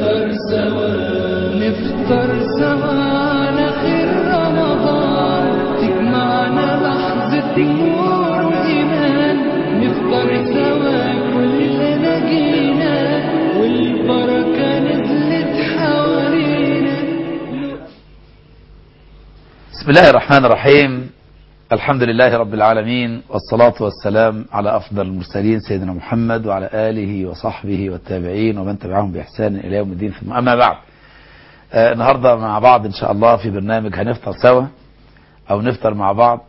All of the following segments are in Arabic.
نفطر سوا على خير رمضان، تجمعنا لحظة نور وإيمان. نفطر سوا كلنا جينا، والبركة نزلت حوالينا. بسم الله الرحمن الرحيم. الحمد لله رب العالمين، والصلاة والسلام على أفضل المرسلين سيدنا محمد وعلى آله وصحبه والتابعين ومن تبعهم بإحسان إلى يوم الدين. ثم أما بعد، النهاردة مع بعض إن شاء الله في برنامج هنفطر سوا أو نفطر مع بعض.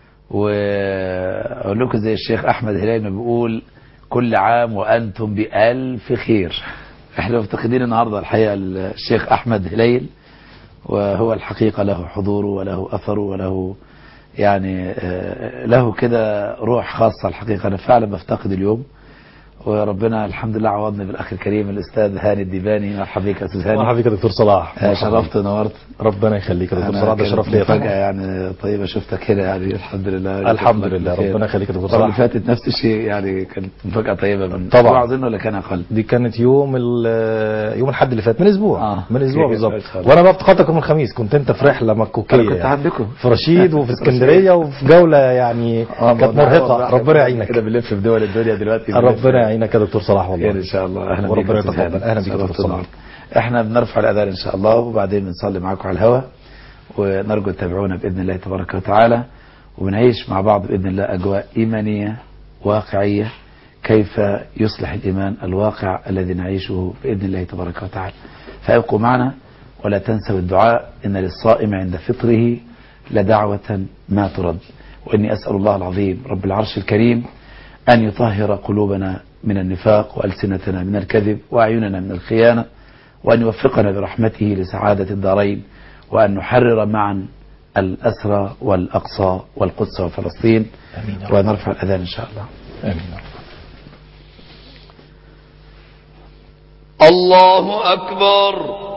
وأقول لكم زي الشيخ أحمد هلال ما بيقول: كل عام وأنتم بألف خير. احنا مفتقدين النهاردة الحقيقة الشيخ أحمد هلال، وهو الحقيقة له حضوره وله أثره وله يعني له كده روح خاصة. الحقيقة أنا فعلا بفتقد اليوم، وربنا الحمد لله عوضني بالأخ الكريم الأستاذ هاني الديباني. مرحبا بك يا أستاذ هاني. مرحبا بك يا دكتور صلاح. شرفت ونورت. ربنا يخليك يا دكتور صلاح، ده شرف ليا. فجأة يعني طيبة شفتك هنا يعني الحمد لله. الحمد لله، ربنا يخليك يا دكتور صلاح. اللي فاتت نفس الشيء يعني، كانت مفاجأة طيبة من طبعا أظن ولا كان أقل؟ دي كانت يوم الأحد اللي فات، من أسبوع من أسبوع بالظبط. وأنا بقى افتقدتك يوم الخميس، كنت أنت في رحلة مكوكية. أنا كنت عندكم في رشيد وفي اسكندرية وفي جولة يعني كانت مرهقة. ربنا يعينك كده بنلف في دول الدنيا دلوقتي. ربنا يعينك يا دكتور صلاح والله. ان شاء الله. اهلا وربنا يتقبل. اهلا بك يا دكتور صلاح. احنا بنرفع الاذان ان شاء الله، وبعدين بنصلي معاكم على الهواء، ونرجو تتابعونا باذن الله تبارك وتعالى، وبنعيش مع بعض باذن الله اجواء ايمانيه واقعيه، كيف يصلح الايمان الواقع الذي نعيشه باذن الله تبارك وتعالى. فابقوا معنا ولا تنسوا الدعاء، ان للصائم عند فطره لدعوه ما ترد. واني اسال الله العظيم رب العرش الكريم أن يطهر قلوبنا من النفاق، وألسنتنا من الكذب، وأعيننا من الخيانة، وأن يوفقنا برحمته لسعادة الدارين، وأن نحرر معا الأسرى والأقصى والقدس وفلسطين. ونرفع الأذان إن شاء الله. آمين. الله أكبر،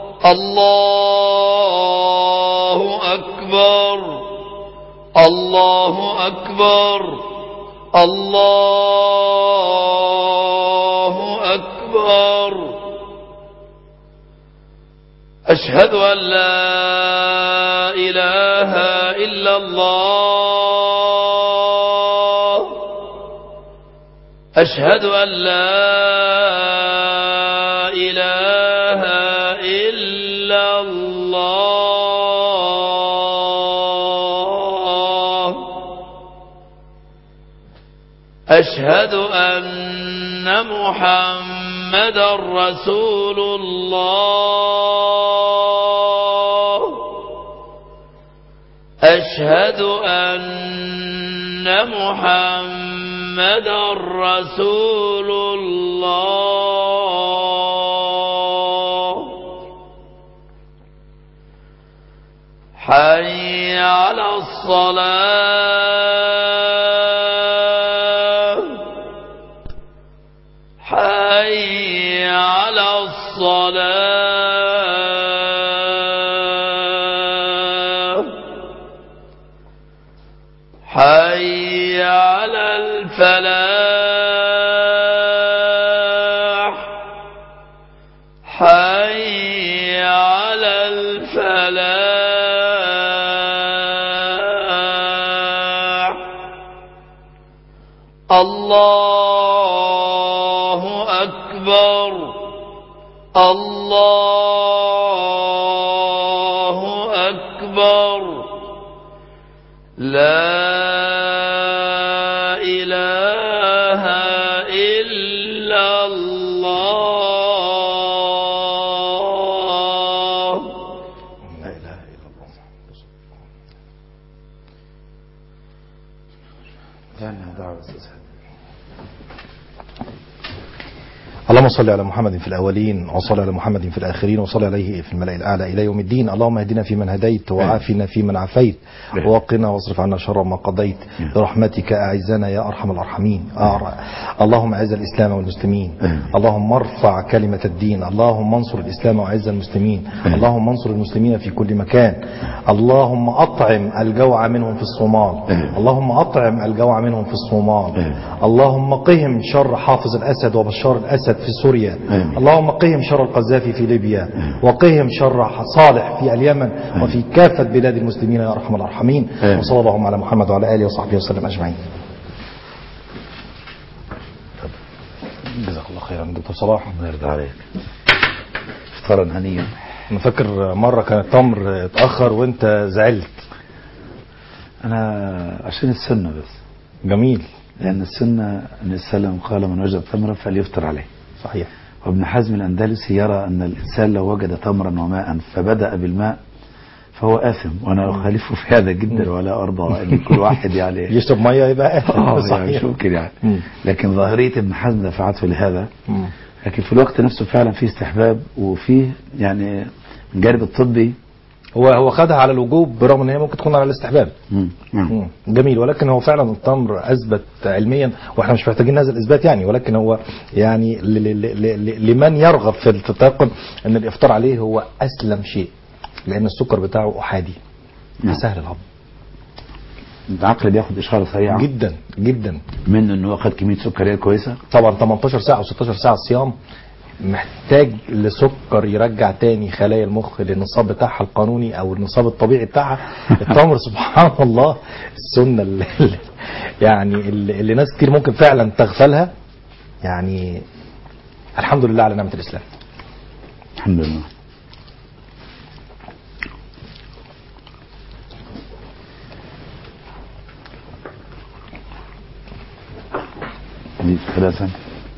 الله أكبر، الله أكبر، الله أكبر. أشهد أن لا إله إلا الله، أشهد أن لا إله إلا الله. أشهد أن محمدا رسول الله، أشهد أن محمدا رسول الله. حي على الصلاة، حي على الصلاة، حي على الفلاح، حي على الفلاح. الله أكبر، الله أكبر. لا إله إلا الله. لا إله إلا الله. اللهم صل على محمد في الأولين، وصل على محمد في الآخرين، وصل عليه في الملأ الأعلى إلى يوم الدين. اللهم اهدنا فيمن هديت، وعافنا فيمن عافيت، ووقنا واصرف عنا شر ما قضيت، برحمتك أعزنا يا أرحم الراحمين. اللهم أعز الإسلام والمسلمين، اللهم ارفع كلمة الدين، اللهم انصر الإسلام وأعز المسلمين، اللهم انصر المسلمين في كل مكان. اللهم أطعم الجوع منهم في الصومال، اللهم أطعم الجوع منهم في الصومال. اللهم قهم شر حافظ الأسد وبشار الأسد في سوريا. آمين. اللهم قهم شر القذافي في ليبيا، وقهم شر صالح في اليمن، وفي كافة بلاد المسلمين يا أرحم الراحمين. آمين. وصلى الله على محمد وعلى آله وصحبه وسلم أجمعين. جزاك الله خيرا دكتور صلاح. الله يرضى عليك. افطارا هنيا. أنا فاكر مرة كان التمر اتأخر وأنت زعلت. أنا عشان السنة بس. جميل. لأن السنة أن السلام قال من وجد تمرا فليفطر عليه. صحيح. وابن حزم الأندلسي يرى أن الإنسان لو وجد تمرا وماء فبدأ بالماء فهو آثم، وأنا أخالفه في هذا جدا ولا أرضى أن كل واحد يعني يشرب مية يبقى آثم. يعني شو كده يعني. لكن ظاهرية ابن حزم دفعته لهذا. مم. لكن في الوقت نفسه فعلا فيه استحباب وفيه يعني من الجانب الطبي. هو خدها على الوجوب برغم ان هي ممكن تكون على الاستحباب. جميل. ولكن هو فعلا التمر اثبت علميا، واحنا مش محتاجين هذا الاثبات يعني، ولكن هو يعني لمن يرغب في التيقن ان الافطار عليه هو اسلم شيء، لان السكر بتاعه احادي سهل الهضم. العقل بياخد اشاره سريعه جدا جدا منه ان هو خد كميه سكريه كويسه. طبعا 18 ساعه و16 ساعه صيام محتاج لسكر يرجع تاني خلايا المخ للنصاب بتاعها القانوني او النصاب الطبيعي بتاعها. التمر سبحان الله السنه يعني اللي ناس كتير ممكن فعلا تغفلها. يعني الحمد لله على نعمه الاسلام. الحمد لله. دي ثلاثة.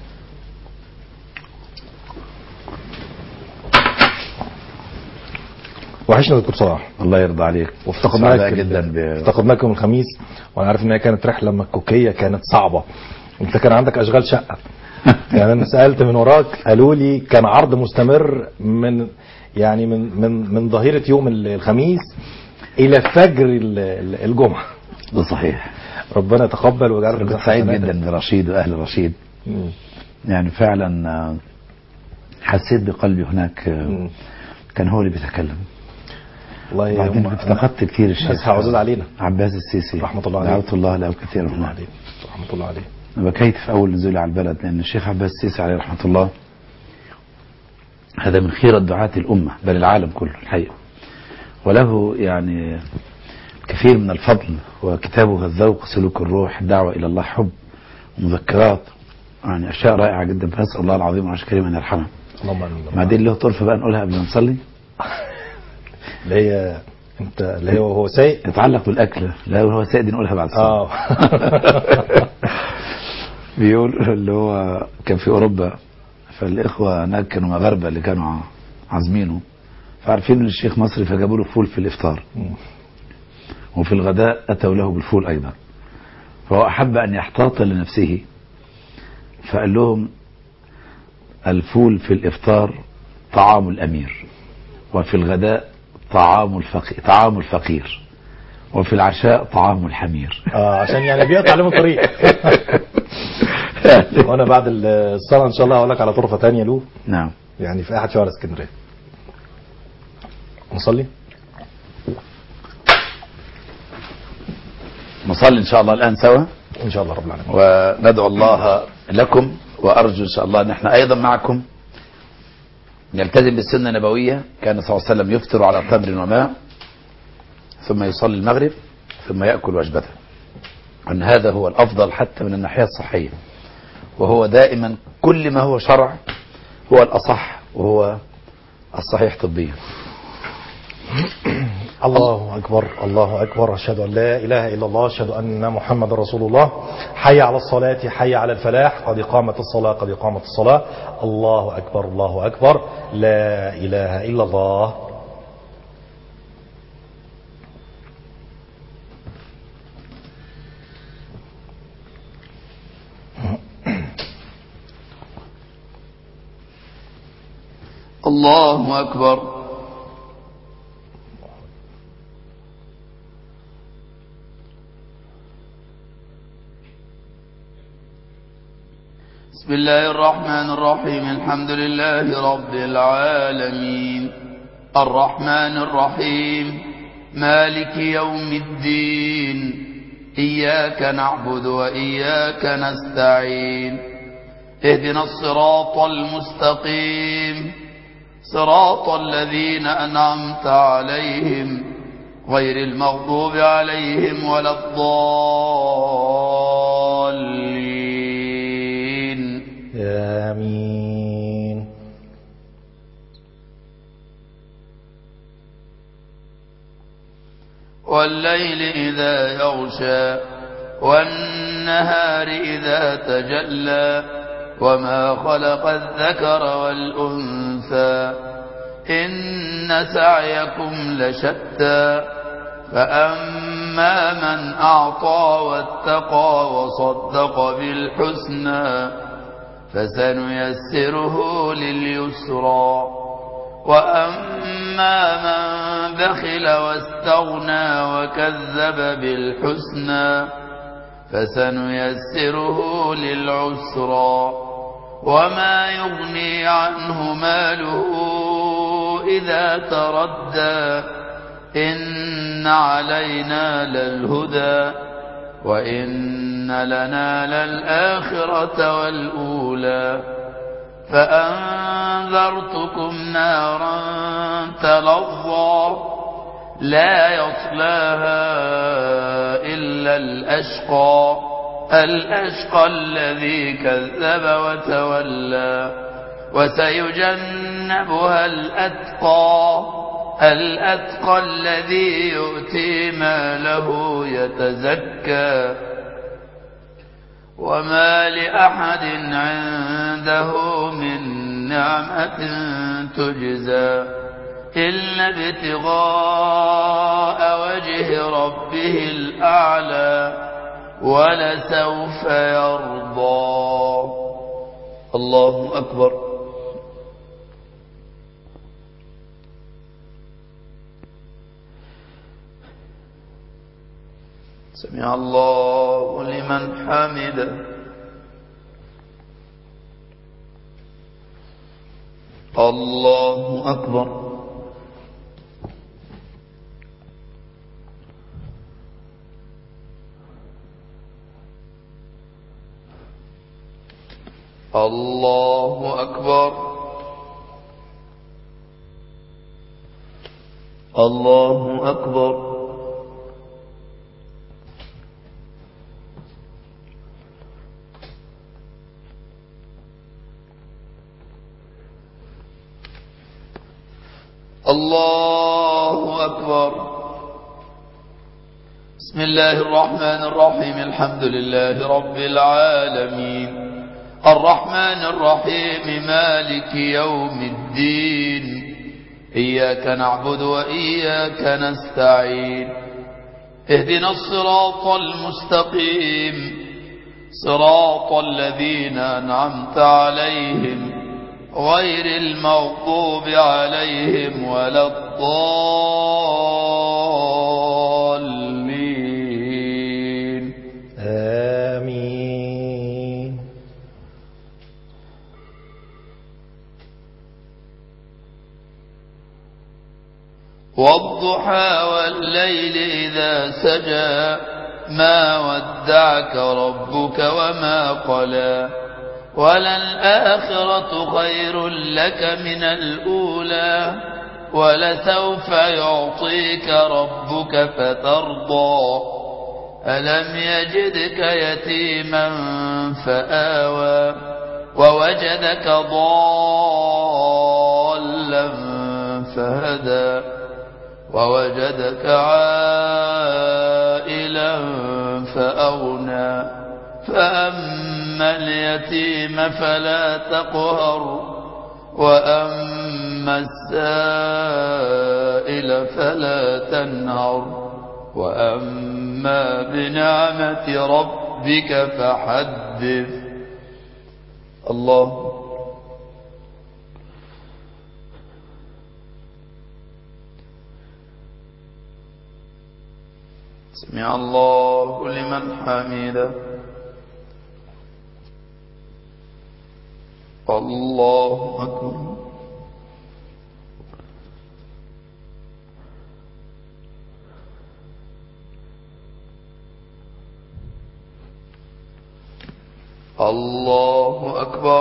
وحشنا دكتور صلاح. الله يرضى عليك. وافتقدناك جدا افتقدناك يوم الخميس، وانا عارف ان هي كانت رحله مكوكيه كانت صعبه. انت كان عندك اشغال شقه. يعني انا سالت من وراك قالوا لي كان عرض مستمر من يعني من ظهيره يوم الخميس الى فجر الجمعه. ده صحيح. ربنا يتقبل ويجعلك. كنت سعيد جدا برشيد واهل رشيد. يعني فعلا حسيت بقلبي هناك. كان هو اللي بيتكلم. الله بعدين افتقدت كثير الشيخ عزيز علينا عباس السيسي رحمه الله عليه. دعوت الله له كثيرا رحمه الله عليه. بكيت في اول نزولي على البلد، لان الشيخ عباس السيسي عليه رحمه الله هذا من خيرة دعاة الامه بل العالم كله الحقيقه، وله يعني كثير من الفضل، وكتابه الذوق سلوك الروح الدعوه الى الله حب ومذكرات، يعني اشياء رائعه جدا. فنسال الله العظيم والعرش الكريم ان يرحمه. اللهم امين. بعدين له طرفه بقى نقولها قبل ما نصلي اللي هي انت اللي هي وهو سايق تتعلق بالاكل. لا هو سايق دي نقولها بعد الصلاه. بيقول اللي هو كان في اوروبا، فالاخوه هناك كانوا مغاربه اللي كانوا عازمينه، فعارفين ان الشيخ مصري فجابوا له فول في الافطار، وفي الغداء اتوا له بالفول ايضا، فهو احب ان يحتاط لنفسه فقال لهم الفول في الافطار طعام الامير، وفي الغداء طعام الفقير، وفي العشاء طعام الحمير. عشان يعني بيقطع عليهم الطريق. وانا بعد الصلاه ان شاء الله هقول لك على طرفه ثانيه له. نعم. يعني في احد شوارع اسكندريه. نصلي ان شاء الله الان سوا ان شاء الله رب العالمين، وندعو الله لكم، وارجو ان شاء الله ان احنا ايضا معكم نلتزم بالسنه النبويه. كان صلى الله عليه وسلم يفطر على تمر وماء ثم يصلي المغرب ثم ياكل وجبته، ان هذا هو الافضل حتى من الناحيه الصحيه، وهو دائما كل ما هو شرع هو الاصح وهو الصحيح طبيا. الله أكبر الله أكبر. أشهد أن لا إله إلا الله، أشهد أن محمد رسول الله. حي على الصلاة حي على الفلاح، قد قامت الصلاة قد قامت الصلاة. الله أكبر الله أكبر. لا إله إلا الله. الله أكبر. بسم الله الرحمن الرحيم. الحمد لله رب العالمين الرحمن الرحيم مالك يوم الدين إياك نعبد وإياك نستعين اهدنا الصراط المستقيم صراط الذين أنعمت عليهم غير المغضوب عليهم ولا الضالين آمين. والليل إذا يغشى والنهار إذا تجلى وما خلق الذكر والأنثى إن سعيكم لشتى فأما من أعطى واتقى وصدق بالحسنى فسنيسره لليسرى وأما من بخل واستغنى وكذب بالحسنى فسنيسره للعسرى وما يغني عنه ماله إذا تردى إن علينا للهدى وإن لنا للآخرة والأولى فأنذرتكم نارا تلظى لا يصلاها إلا الأشقى الذي كذب وتولى وسيجنبها الأتقى الذي يؤتي ماله يتزكى وما لأحد عنده من نعمة تجزى إلا ابتغاء وجه ربه الأعلى ولسوف يرضى. الله أكبر. سمع الله لمن حمده. الله أكبر. الله أكبر. الله أكبر. الله أكبر. بسم الله الرحمن الرحيم. الحمد لله رب العالمين الرحمن الرحيم مالك يوم الدين إياك نعبد وإياك نستعين اهدنا الصراط المستقيم صراط الذين أنعمت عليهم غير المغضوب عليهم ولا الضالين آمين. والضحى والليل إذا سجى ما ودعك ربك وما قلى وللآخرة خير لك من الأولى ولسوف يعطيك ربك فترضى ألم يجدك يتيما فآوى ووجدك ضالا فهدى ووجدك عائلا فأغنى فأما اليتيم فلا تقهر وأما السائل فلا تنهر وأما بنعمة ربك فحدث. الله. سمع الله لمن حمده. الله أكبر. الله أكبر.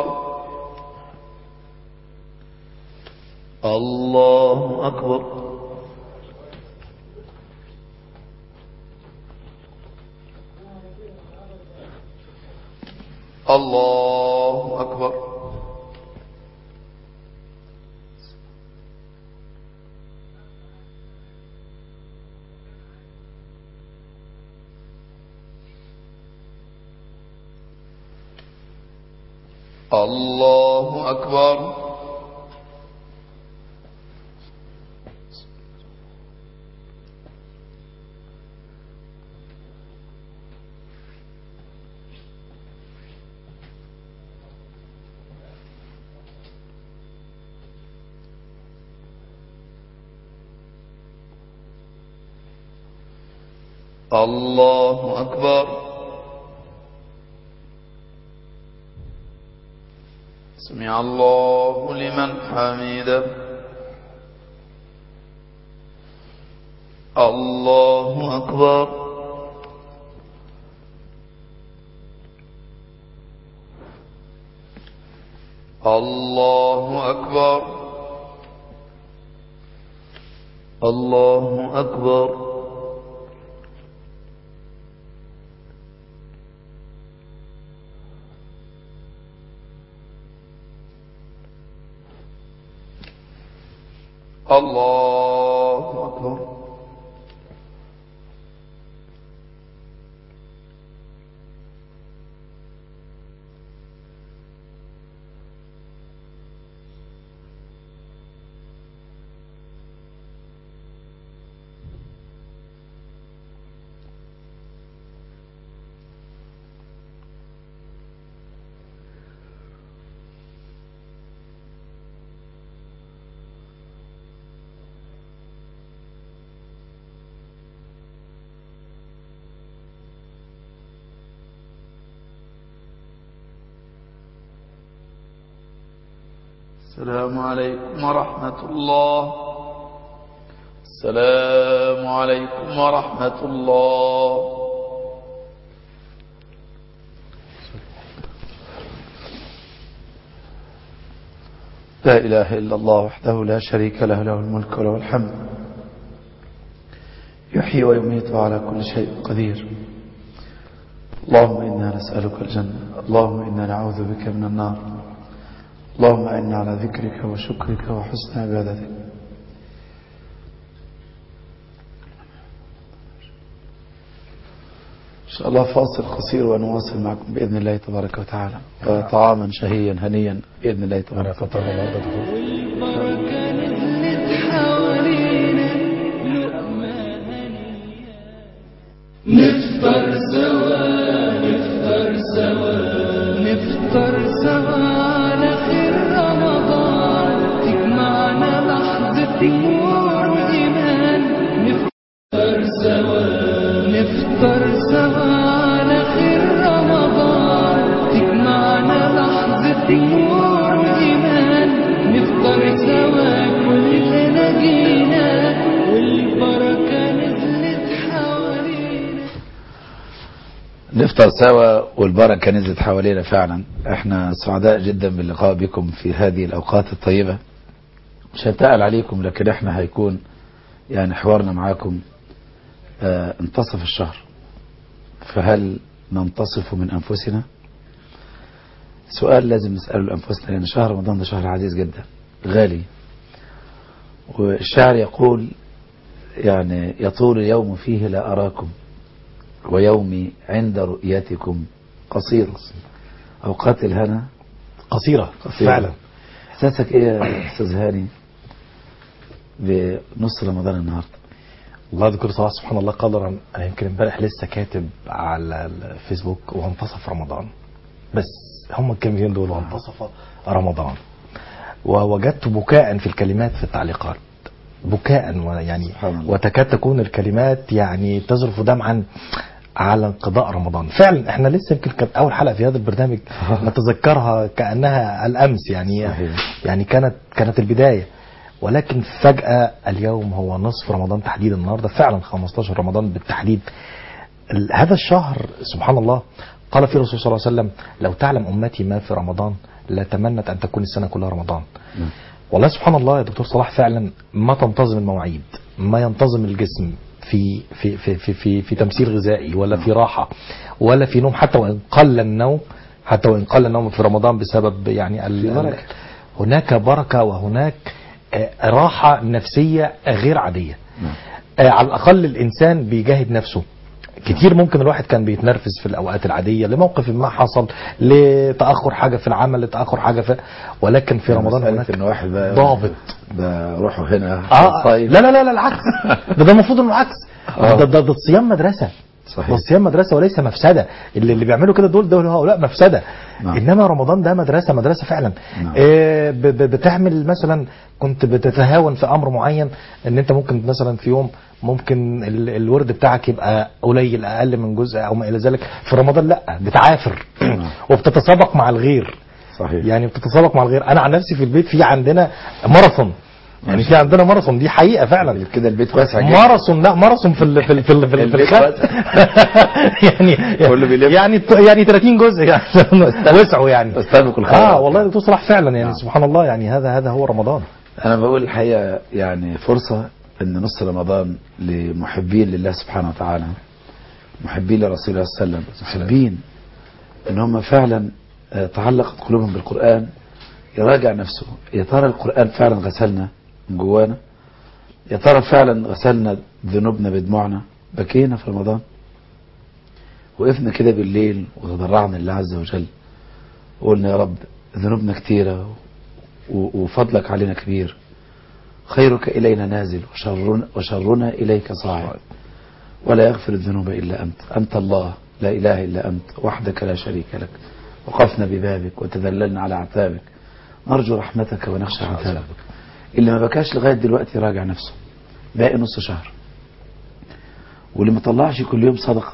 الله أكبر. الله أكبر. الله أكبر. الله أكبر. سمع الله لمن حمده. الله أكبر. الله أكبر. الله أكبر. الله أكبر. السلام عليكم ورحمة الله. السلام عليكم ورحمة الله. لا إله إلا الله وحده لا شريك له، له الملك وله الحمد، يحيي ويميت وعلى كل شيء قدير. اللهم إنا نسألك الجنة، اللهم إنا نعوذ بك من النار، اللهم إنا على ذكرك وشكرك وحسن عبادتك. إن شاء الله فاصل قصير ونواصل معكم بإذن الله تبارك وتعالى، طعاما شهيا هنيا بإذن الله تبارك وتعالى. والبركة نزلت حوالينا لقمة هنية، نفطر سوا نفطر سوا نفطر سوا على خير رمضان، تجمعنا لحظة نور وإيمان، نفطر سوا نفطر سوا على خير رمضان، تجمعنا لحظة نور وإيمان، نفطر سوا كلنا جينا والبركة نزلت حوالينا. نفطر سوا والبركة نزلت حوالينا. فعلا احنا سعداء جدا باللقاء بكم في هذه الأوقات الطيبة. مش هتقل عليكم، لكن احنا هيكون يعني حوارنا معاكم انتصف الشهر، فهل ننتصف من أنفسنا؟ سؤال لازم نسأله لأنفسنا، لأن شهر رمضان ده شهر عزيز جدا غالي، والشاعر يقول يعني يطول اليوم فيه لا أراكم، ويومي عند رؤيتكم قصير. أوقات الهنا قصيرة فعلا. إحساسك إيه يا أستاذ هاني بنص رمضان النهاردة؟ الله يذكر صلاة سبحان الله قدرا. أنا يمكن امبارح لسه كاتب على الفيسبوك وانتصف رمضان، بس هم الكلمتين دول وانتصف رمضان، ووجدت بكاء في الكلمات في التعليقات، بكاء ويعني وتكاد تكون الكلمات يعني تذرف دمعا على انقضاء رمضان. فعلا احنا لسه يمكن كانت اول حلقه في هذا البرنامج نتذكرها كانها الامس، يعني كانت البدايه، ولكن فجاه اليوم هو نصف رمضان تحديدا، النهارده فعلا 15 رمضان بالتحديد. هذا الشهر سبحان الله قال في الرسول صلى الله عليه وسلم: لو تعلم أمتي ما في رمضان لتمنت أن تكون السنة كلها رمضان. والله سبحان الله يا دكتور صلاح، فعلا ما تنتظم المواعيد، ما ينتظم الجسم في تمثيل غذائي، ولا في راحة، ولا في نوم، حتى وإن قل النوم في رمضان بسبب يعني هناك بركة وهناك راحة نفسية غير عادية. على الأقل الإنسان بيجاهد نفسه. كتير ممكن الواحد كان بيتنرفز في الأوقات العادية لموقف ما حصل، لتأخر حاجة في العمل، لتأخر حاجة ولكن في رمضان هناك إن واحد ضابط. ده روحه هنا لا لا لا لا العكس. ده المفروض انه العكس. ده الصيام مدرسة. صحيح. ده الصيام مدرسة وليس مفسدة. اللي بيعملوا كده دول هؤلاء مفسدة. نعم. انما رمضان ده مدرسة فعلا. نعم. بتعمل مثلا، كنت بتتهاون في امر معين، ان انت ممكن مثلا في يوم ممكن الورد بتاعك يبقى قليل، اقل من جزء او ما الى ذلك. في رمضان لا، بتعافر وبتتسابق مع الغير. صحيح. يعني بتتسابق مع الغير. انا عن نفسي في البيت في عندنا ماراثون، يعني في عندنا ماراثون، دي حقيقة فعلا. كده البيت واسع جدا. ماراثون في الخط. يعني 30 جزء يعني وسعوا يعني. استبقوا الخير. والله دكتور صلاح فعلا يعني سبحان الله، يعني هذا هو رمضان. انا بقول الحقيقة يعني فرصة ان نص رمضان لمحبين لله سبحانه وتعالى، محبين لرسول الله صلى الله عليه وسلم، محبين ان هم فعلا تعلقت قلوبهم بالقرآن، يراجع نفسه. يا ترى القرآن فعلا غسلنا من جوانا؟ يا ترى فعلا غسلنا ذنوبنا بدموعنا؟ بكينا في رمضان؟ وقفنا كده بالليل وتضرعنا لله عز وجل وقلنا: يا رب ذنوبنا كتيرة وفضلك علينا كبير، خيرك إلينا نازل وشرنا إليك صاعد، ولا يغفر الذنوب إلا أنت الله لا إله إلا أنت وحدك لا شريك لك، وقفنا ببابك وتذللنا على عتابك، نرجو رحمتك ونخشى عذابك. اللي ما بكاش لغاية دلوقتي راجع نفسه، باقي نص شهر. واللي ما طلعش كل يوم صدقة،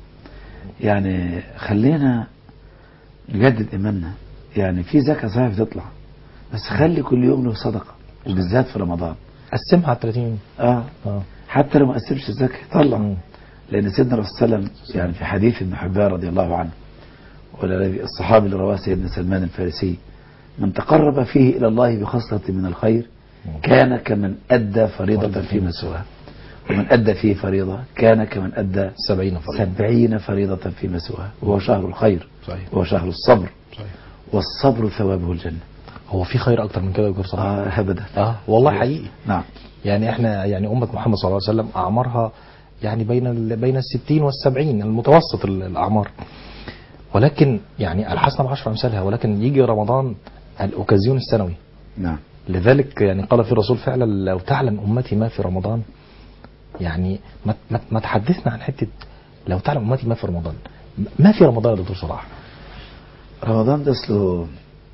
يعني خلينا نجدد إيماننا. يعني في زكاة صحيح بتطلع، بس خلي كل يوم له صدقة، وبالذات في رمضان قسمها على 30. حتى لو ما قسمش الزكاة طلع. لأن سيدنا الرسول صلى الله عليه وسلم يعني في حديث ابن حبان رضي الله عنه، والذي الصحابي اللي رواه سيدنا سلمان الفارسي: من تقرب فيه إلى الله بخصلة من الخير كان كمن أدى فريضة فيما سواه، ومن أدى فيه فريضة كان كمن أدى 70 فريضة فيما سواه. وهو شهر الخير. صحيح. وهو شهر الصبر. صحيح. والصبر ثوابه الجنة. هو في خير أكتر من كده يا دكتور صلاح؟ أبدا. والله حقيقي. نعم. يعني احنا يعني أمة محمد صلى الله عليه وسلم أعمارها يعني بين 60 وال70، المتوسط الأعمار. ولكن يعني الحسنة ب10 أمثالها، ولكن يجي رمضان الأوكازيون السنوي. نعم. لذلك يعني قال في الرسول فعلا: لو تعلم أمتي ما في رمضان. يعني ما تحدثنا عن حتة لو تعلم أمتي ما في رمضان. ما في رمضان يا دكتور صلاح؟ رمضان ده أصله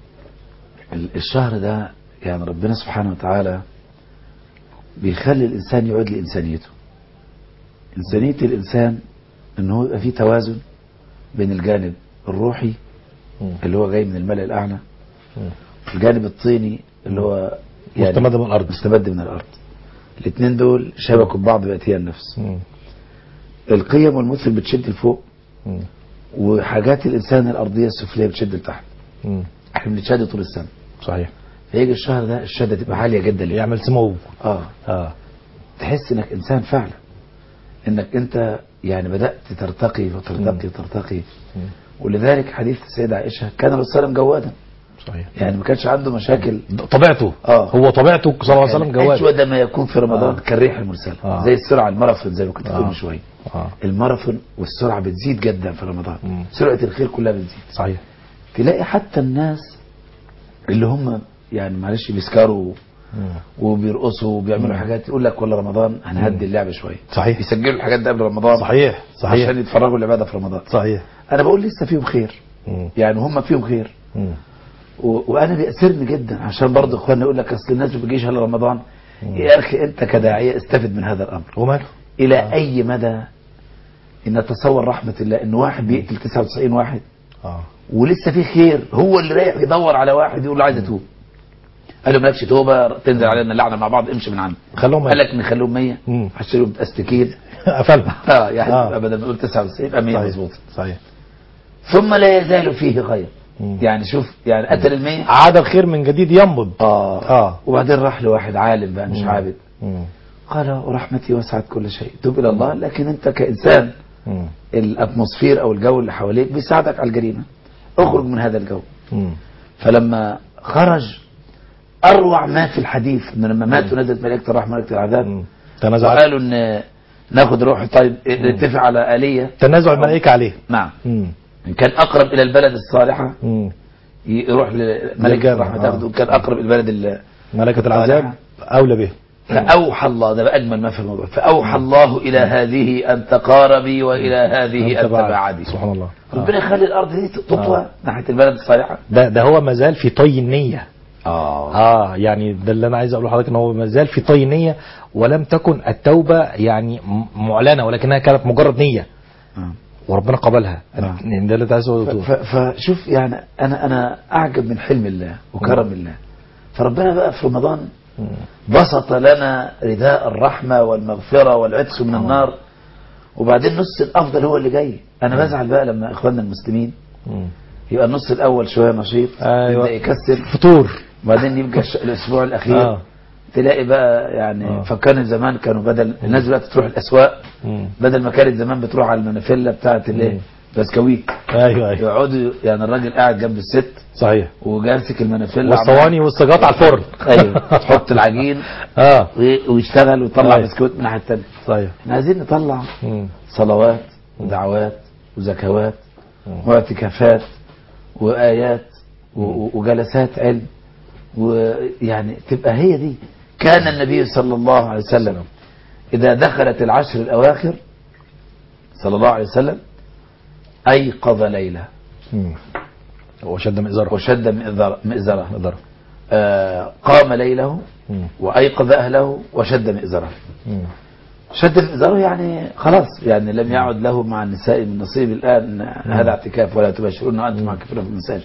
الشهر ده يعني ربنا سبحانه وتعالى بيخلي الإنسان يعود لإنسانيته. إنسانية الإنسان إنه يبقى فيه توازن بين الجانب الروحي اللي هو جاي من الملأ الأعلى، الجانب الطيني اللي هو يعني مستمد من الأرض. الاثنين دول شبكوا ببعض بأتيان النفس. القيم والمثل بتشد لفوق، وحاجات الإنسان الأرضية السفلية بتشد لتحت. احنا بنتشد طول السنة. صحيح. فيجي الشهر ده الشدة تبقى عالية جدا ليه؟ يعمل سمو. تحس انك انسان فعلا، انك انت يعني بدأت ترتقي وترتقي. ولذلك حديث السيدة عائشة: كان الرسول صلى الله عليه وسلم جوادا. صحيح. يعني ما كانش عنده مشاكل. طبيعته. هو طبيعته صلى الله عليه وسلم جواد. أجود ما يكون في رمضان كالريح المرسلة. زي السرعة الماراثون زي ما كنت بقول من شوية. الماراثون والسرعة بتزيد جدا في رمضان. سرعة الخير كلها بتزيد. صحيح. تلاقي حتى الناس اللي هم يعني معلش بيسكروا وبيرقصوا وبيعملوا حاجات، يقول لك والله رمضان هنهدي اللعبة شوية. صحيح. يسجلوا الحاجات دي قبل رمضان. صحيح. عشان يتفرجوا العبادة في رمضان. صحيح. انا بقول لسه فيهم خير. يعني هم فيهم خير. وانا بيأسرني جدا، عشان برضه اخواننا يقول لك اصل الناس ما بتجيش الا رمضان. يا اخي انت كداعية استفد من هذا الامر. وماله؟ الى اي مدى ان نتصور رحمة الله ان واحد بيقتل 99 واحد ولسه فيه خير، هو اللي رايح يدور على واحد يقول له عايز اتوب. قال له مالكش توبه، تنزل علينا اللعنه مع بعض، امشي من عنده. خلوهم قال لك نخلوهم 100 هشتريهم باستكين قفلها. يعني بدل ما نقول 99 يبقى 100 مظبوط. صحيح. ثم لا يزال فيه خير. يعني شوف، يعني قتل ال100 عاد الخير من جديد ينبض. وبعدين راح لواحد عالم بقى مش عابد، قال ورحمتي وسعت كل شيء، تب الى الله، لكن انت كانسان الاتموسفير او الجو اللي حواليك بيساعدك على الجريمه، اخرج من هذا الجو. فلما خرج، اروع ما في الحديث انه لما مات ونزلت ملائكه الرحمه ملائكه العذاب وقالوا ان ناخد روحه، طيب نتفق على آلية تنازع الملائكه عليه. نعم. ان كان اقرب الى البلد الصالحه يروح لملائكه الرحمه تاخده، كان اقرب الى البلد ملائكه العذاب اولى به. فأوحى الله، ده بقى أجمل ما في الموضوع، فأوحى الله إلى هذه أن تقاربي وإلى هذه أن تباعدي. سبحان الله. ربنا يخلي الأرض دي تطوى ناحية البلد الصالحة. ده هو ما زال في طي النية. يعني ده اللي أنا عايز أقوله لحضرتك، إن هو ما زال في طي النية، ولم تكن التوبة يعني معلنة، ولكنها كانت مجرد نية وربنا قبلها. ده اللي عايز أقوله. فشوف يعني أنا أعجب من حلم الله وكرم الله. فربنا بقى في رمضان بسط لنا رداء الرحمة والمغفرة والعتق من النار، وبعدين النص الأفضل هو اللي جاي. أنا بزعل بقى لما إخواننا المسلمين يبقى النص الأول شوية نشيط، يبدأ يكسر فطور، وبعدين يبقى الأسبوع الأخير تلاقي بقى يعني فكان زمان كانوا بدل الناس دلوقتي تروح الأسواق، بدل ما كانت زمان بتروح على المنافلة بتاعت الايه بسكويت. ايوه يقعدوا يعني الراجل قاعد جنب الست، صحيح، وجامسك المنافلة والصواني والسجات على الفرن. ايوه تحط العجين ويشتغل ويطلع بسكوت من الناحية الثانية. صحيح. احنا عايزين نطلع صلوات ودعوات وزكوات واعتكافات وآيات وجلسات علم، ويعني تبقى هي دي. كان النبي صلى الله عليه وسلم إذا دخلت العشر الأواخر صلى الله عليه وسلم أيقظ ليلة وشد مئزره قام ليله وأيقظ أهله وشد مئزره. شد مئزره يعني خلاص، يعني لم يعد له مع النساء من نصيب الآن، هذا اعتكاف ولا تباشرون وأنتم عاكفون في المساجد.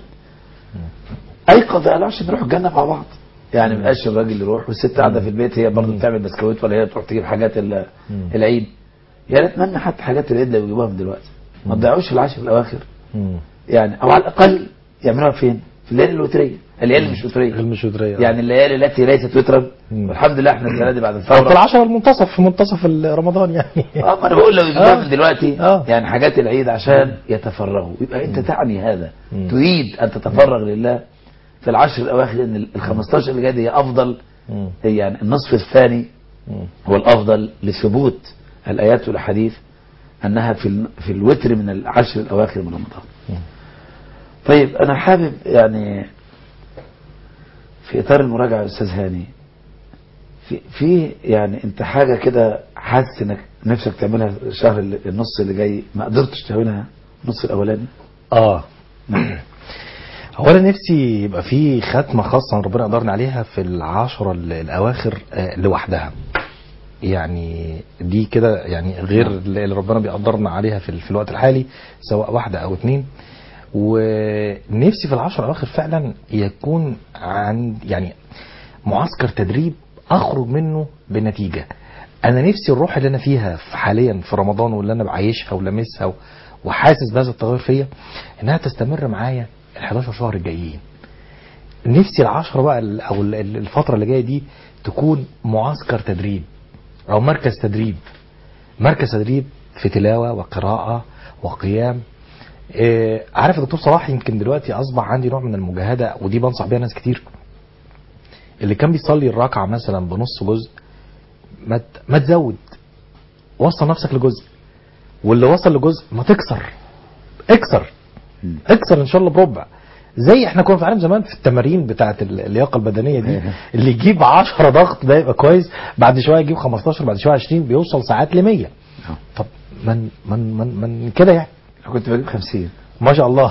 أيقظ أهله عشان نروح الجنة مع بعض. يعني مبقاش الراجل يروح والست قاعدة في البيت هي برضه بتعمل بسكويت، ولا هي تروح تجيب حاجات العيد. يا ريت منا حتى حاجات العيد لو يجيبوها من دلوقتي، ما تضيعوش في العشر الأواخر. يعني أو على الأقل يعملوها فين؟ في الليالي الوترية، الليالي مش وترية، يعني الليالي التي ليست وترا. والحمد لله احنا السنة دي بعد الثورة في العشر المنتصف، في منتصف رمضان يعني. ما انا بقول لو يجيبوها من دلوقتي يعني حاجات العيد عشان يتفرغوا، يبقى انت تعني هذا، تريد ان تتفرغ لله في العشر الأواخر، ان ال15 اللي جايه هي افضل، يعني النصف الثاني هو الافضل لثبوت الايات والاحاديث انها في الوتر من العشر الأواخر من رمضان. طيب انا حابب يعني في اطار المراجعه يا استاذ هاني، في يعني انت حاجه كده حاسس انك نفسك تعملها الشهر النص اللي جاي ما قدرتش تعملها النص الاولاني؟ هو انا نفسي يبقى في ختمه خاصه ربنا قدرنا عليها في العشرة الاواخر لوحدها، يعني دي كده يعني غير اللي ربنا بيقدرنا عليها في الوقت الحالي، سواء واحده او اتنين. ونفسي في العشر الاواخر فعلا يكون عند يعني معسكر تدريب اخرج منه بنتيجه. انا نفسي الروح اللي انا فيها حاليا في رمضان واللي انا بعيشها ولامسها وحاسس بهذا التغير فيا انها تستمر معايا ال11 شهر الجايين. نفسي العشرة بقى او الفتره اللي جايه دي تكون معسكر تدريب او مركز تدريب في تلاوه وقراءه وقيام. عارف يا دكتور صلاح، يمكن دلوقتي اصبح عندي نوع من المجاهده، ودي بنصح بيها ناس كتير. اللي كان بيصلي الركعه مثلا بنص جزء، ما تزود، وصل نفسك لجزء، واللي وصل لجزء ما اكسر ان شاء الله بربع. زي احنا كنا بنتعلم زمان في التمارين بتاعه اللياقه البدنيه دي، اللي يجيب 10 ضغط ده يبقى كويس، بعد شويه يجيب 15، بعد شويه 20، بيوصل ساعات ل100. طب من كده يعني كنت بجيب 50 ما شاء الله.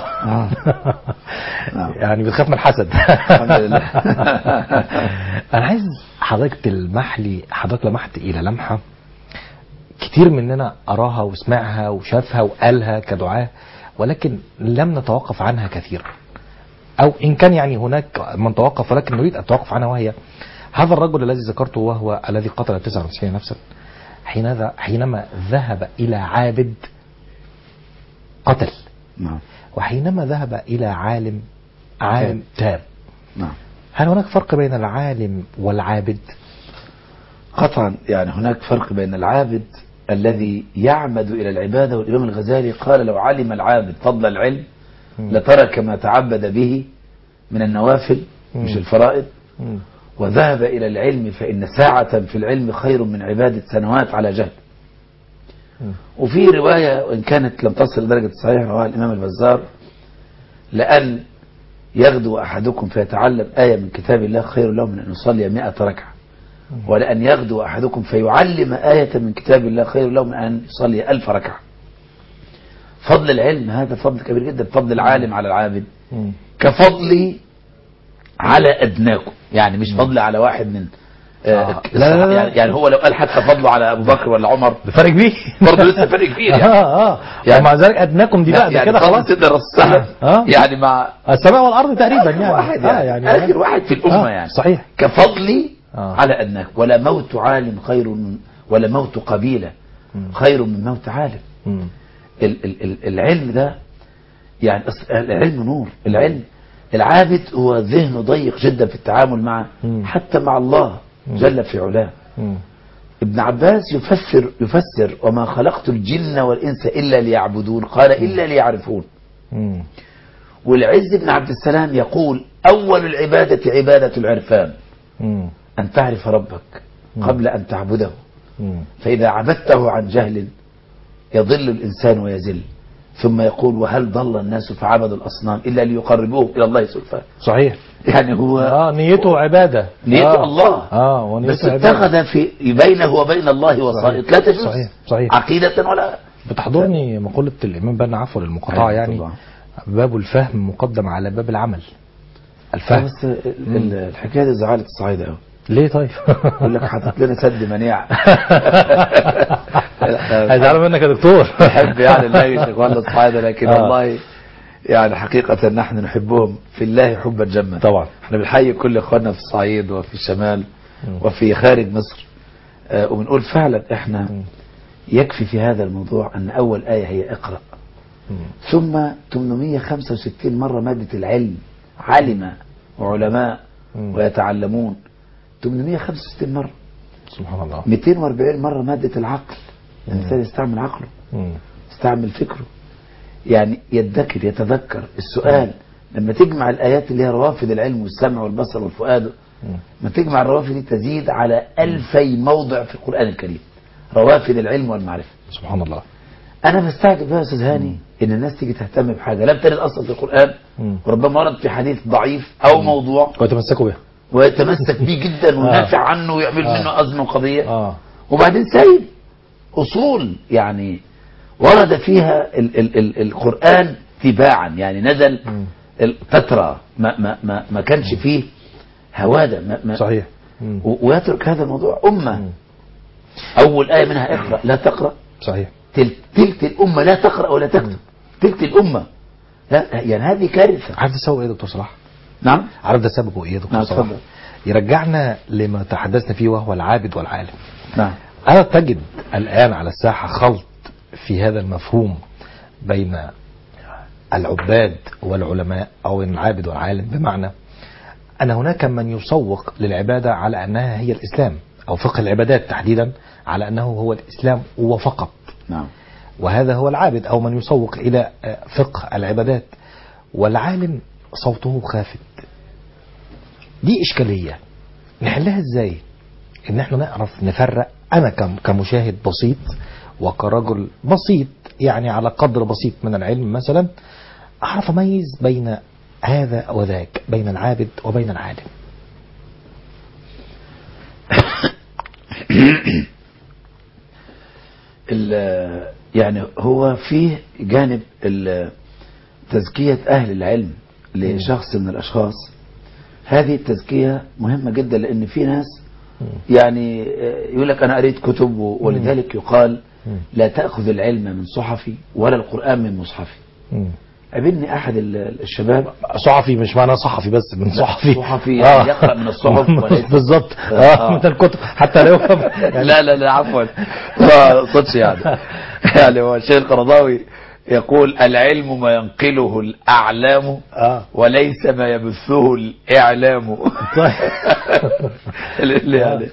يعني بتخاف من الحسد. الحمد لله. انا عايز حضرتك تلمح لي، حضرتك لمحت الى لمحه كتير مننا اراها وسمعها وشافها وقالها كدعاء، ولكن لم نتوقف عنها كثيرا، او ان كان يعني هناك من توقف ولكن نريد ان نتوقف عنها، وهي هذا الرجل الذي ذكرته وهو الذي قتل 99 نفسا، حينما ذهب الى عابد قتل نعم. وحينما ذهب إلى عالم تاب. نعم. هل هناك فرق بين العالم والعابد؟ قطعا، يعني هناك فرق بين العابد الذي يعمد إلى العبادة، والإمام الغزالي قال لو علم العابد فضل العلم لترك ما تعبد به من النوافل مش الفرائض، وذهب إلى العلم فإن ساعة في العلم خير من عبادة سنوات على جهل. وفي رواية وإن كانت لم تصل لدرجة الصحيح رواها الإمام البزار: لأن يغدو أحدكم فيتعلم آية من كتاب الله خير له من أن يصلي 100 ركعة، ولأن يغدو أحدكم فيعلم آية من كتاب الله خير له من أن يصلي 1000 ركعة. فضل العلم هذا فضل كبير جدا. فضل العالم على العابد كفضلي على أدناكم، يعني مش فضل على واحد من لا. يعني هو لو قال حتى فضله على أبو بكر ولا عمر بفرق كبير برضه لسه فرق كبير يعني. يعني ومع ذلك أدناكم دي بقى يعني كده خلاص سيدنا الرسول يعني مع السماء والأرض تقريبا يعني واحد يعني آخر واحد في الأمة يعني صحيح. كفضلي على أدناك. ولا موت عالم خير من ولا موت قبيلة خير من موت عالم. العلم ده يعني العلم نور. العلم العابد هو ذهنه ضيق جدا في التعامل مع حتى مع الله جل في علاه. ابن عباس يفسر وما خلقت الجن والإنس إلا ليعبدون، قال إلا ليعرفون. والعز بن عبد السلام يقول أول العبادة عبادة العرفان، أن تعرف ربك قبل أن تعبده، فإذا عبدته عن جهل يضل الإنسان ويزل. ثم يقول وهل ضل الناس فعبدوا الأصنام إلا ليقربوه إلى الله زلفى. صحيح. يعني هو نيته عبادة، نيته الله بس اتخذ في بينه وبين الله وسائط لا تجوز. صحيح. عقيدة ولا. بتحضرني مقولة الإمام بن عفو للمقاطعة يعني طبعا. باب الفهم مقدم على باب العمل. الفهم بس الحكاية دي زعلت الصعيدة قوي. ليه طيب؟ يقول لك حاطط لنا سد منيع. هيزعلوا منك يا دكتور. بحب يعني نلاقي شغال الصعيدة، لكن والله يعني حقيقة نحن نحبهم في الله حبا جما. طبعا احنا بنحيي كل اخواننا في الصعيد وفي الشمال وفي خارج مصر، وبنقول فعلا احنا يكفي في هذا الموضوع ان اول آية هي اقرأ، ثم 865 مرة مادة العلم، علم وعلماء ويتعلمون 865 مرة. سبحان الله. 240 مرة مادة العقل، الإنسان يستعمل عقله، يستعمل فكره، يعني يدكر يتذكر. السؤال لما تجمع الآيات اللي هي روافد العلم والسمع والبصر والفؤاد، ما تجمع الروافد دي تزيد على 2000 موضع في القرآن الكريم، روافد العلم والمعرفة. سبحان الله. أنا بستعجب يا أستاذ هاني إن الناس تيجي تهتم بحاجة لم ترد أصلا في القرآن، وربما ورد في حديث ضعيف أو موضوع ويتمسكوا بها ويتمسك بيه جدا وينافع عنه ويعمل منه أزمة وقضية، وبعدين سايب أصول يعني ورد فيها القرآن تباعا، يعني نزل فترة ما كانش فيه هوادة صحيح. ويترك هذا الموضوع أمة أول آية منها اقرأ لا تقرأ. صحيح. تلت الأمة لا تقرأ ولا تكتب، تلت الأمة لا، يعني هذه كارثة. عارف ده سببه ايه يا دكتور صلاح؟ نعم. عارف ده سببه ايه يا دكتور صلاح؟ يرجعنا لما تحدثنا فيه وهو العابد والعالم. نعم. ألا تجد الآن على الساحة خلط في هذا المفهوم بين العباد والعلماء أو العابد والعالم؟ بمعنى أن هناك من يسوق للعبادة على أنها هي الإسلام، أو فقه العبادات تحديدا على أنه هو الإسلام وفقط. نعم. وهذا هو العابد أو من يسوق إلى فقه العبادات، والعالم صوته خافت. دي إشكالية نحلها إزاي؟ إن احنا نعرف نفرق. أنا كمشاهد بسيط وكرجل بسيط يعني على قدر بسيط من العلم مثلا، أعرف أميز بين هذا وذاك، بين العابد وبين العالم. يعني هو فيه جانب تزكية أهل العلم لشخص من الأشخاص، هذه التزكية مهمة جدا، لأن في ناس يعني يقول لك أنا قريت كتب، ولذلك يقال لا تأخذ العلم من صحفي ولا القرآن من مصحفي. قابلني أحد الشباب، صحفي مش معنى صحفي بس، من صحفي يعني يقرأ من الصحف بالظبط من الكتب حتى لو لا عفوا ما صدش يعني هو الشيخ القرضاوي يقول العلم ما ينقله الأعلام وليس ما يبثه الإعلام. يعني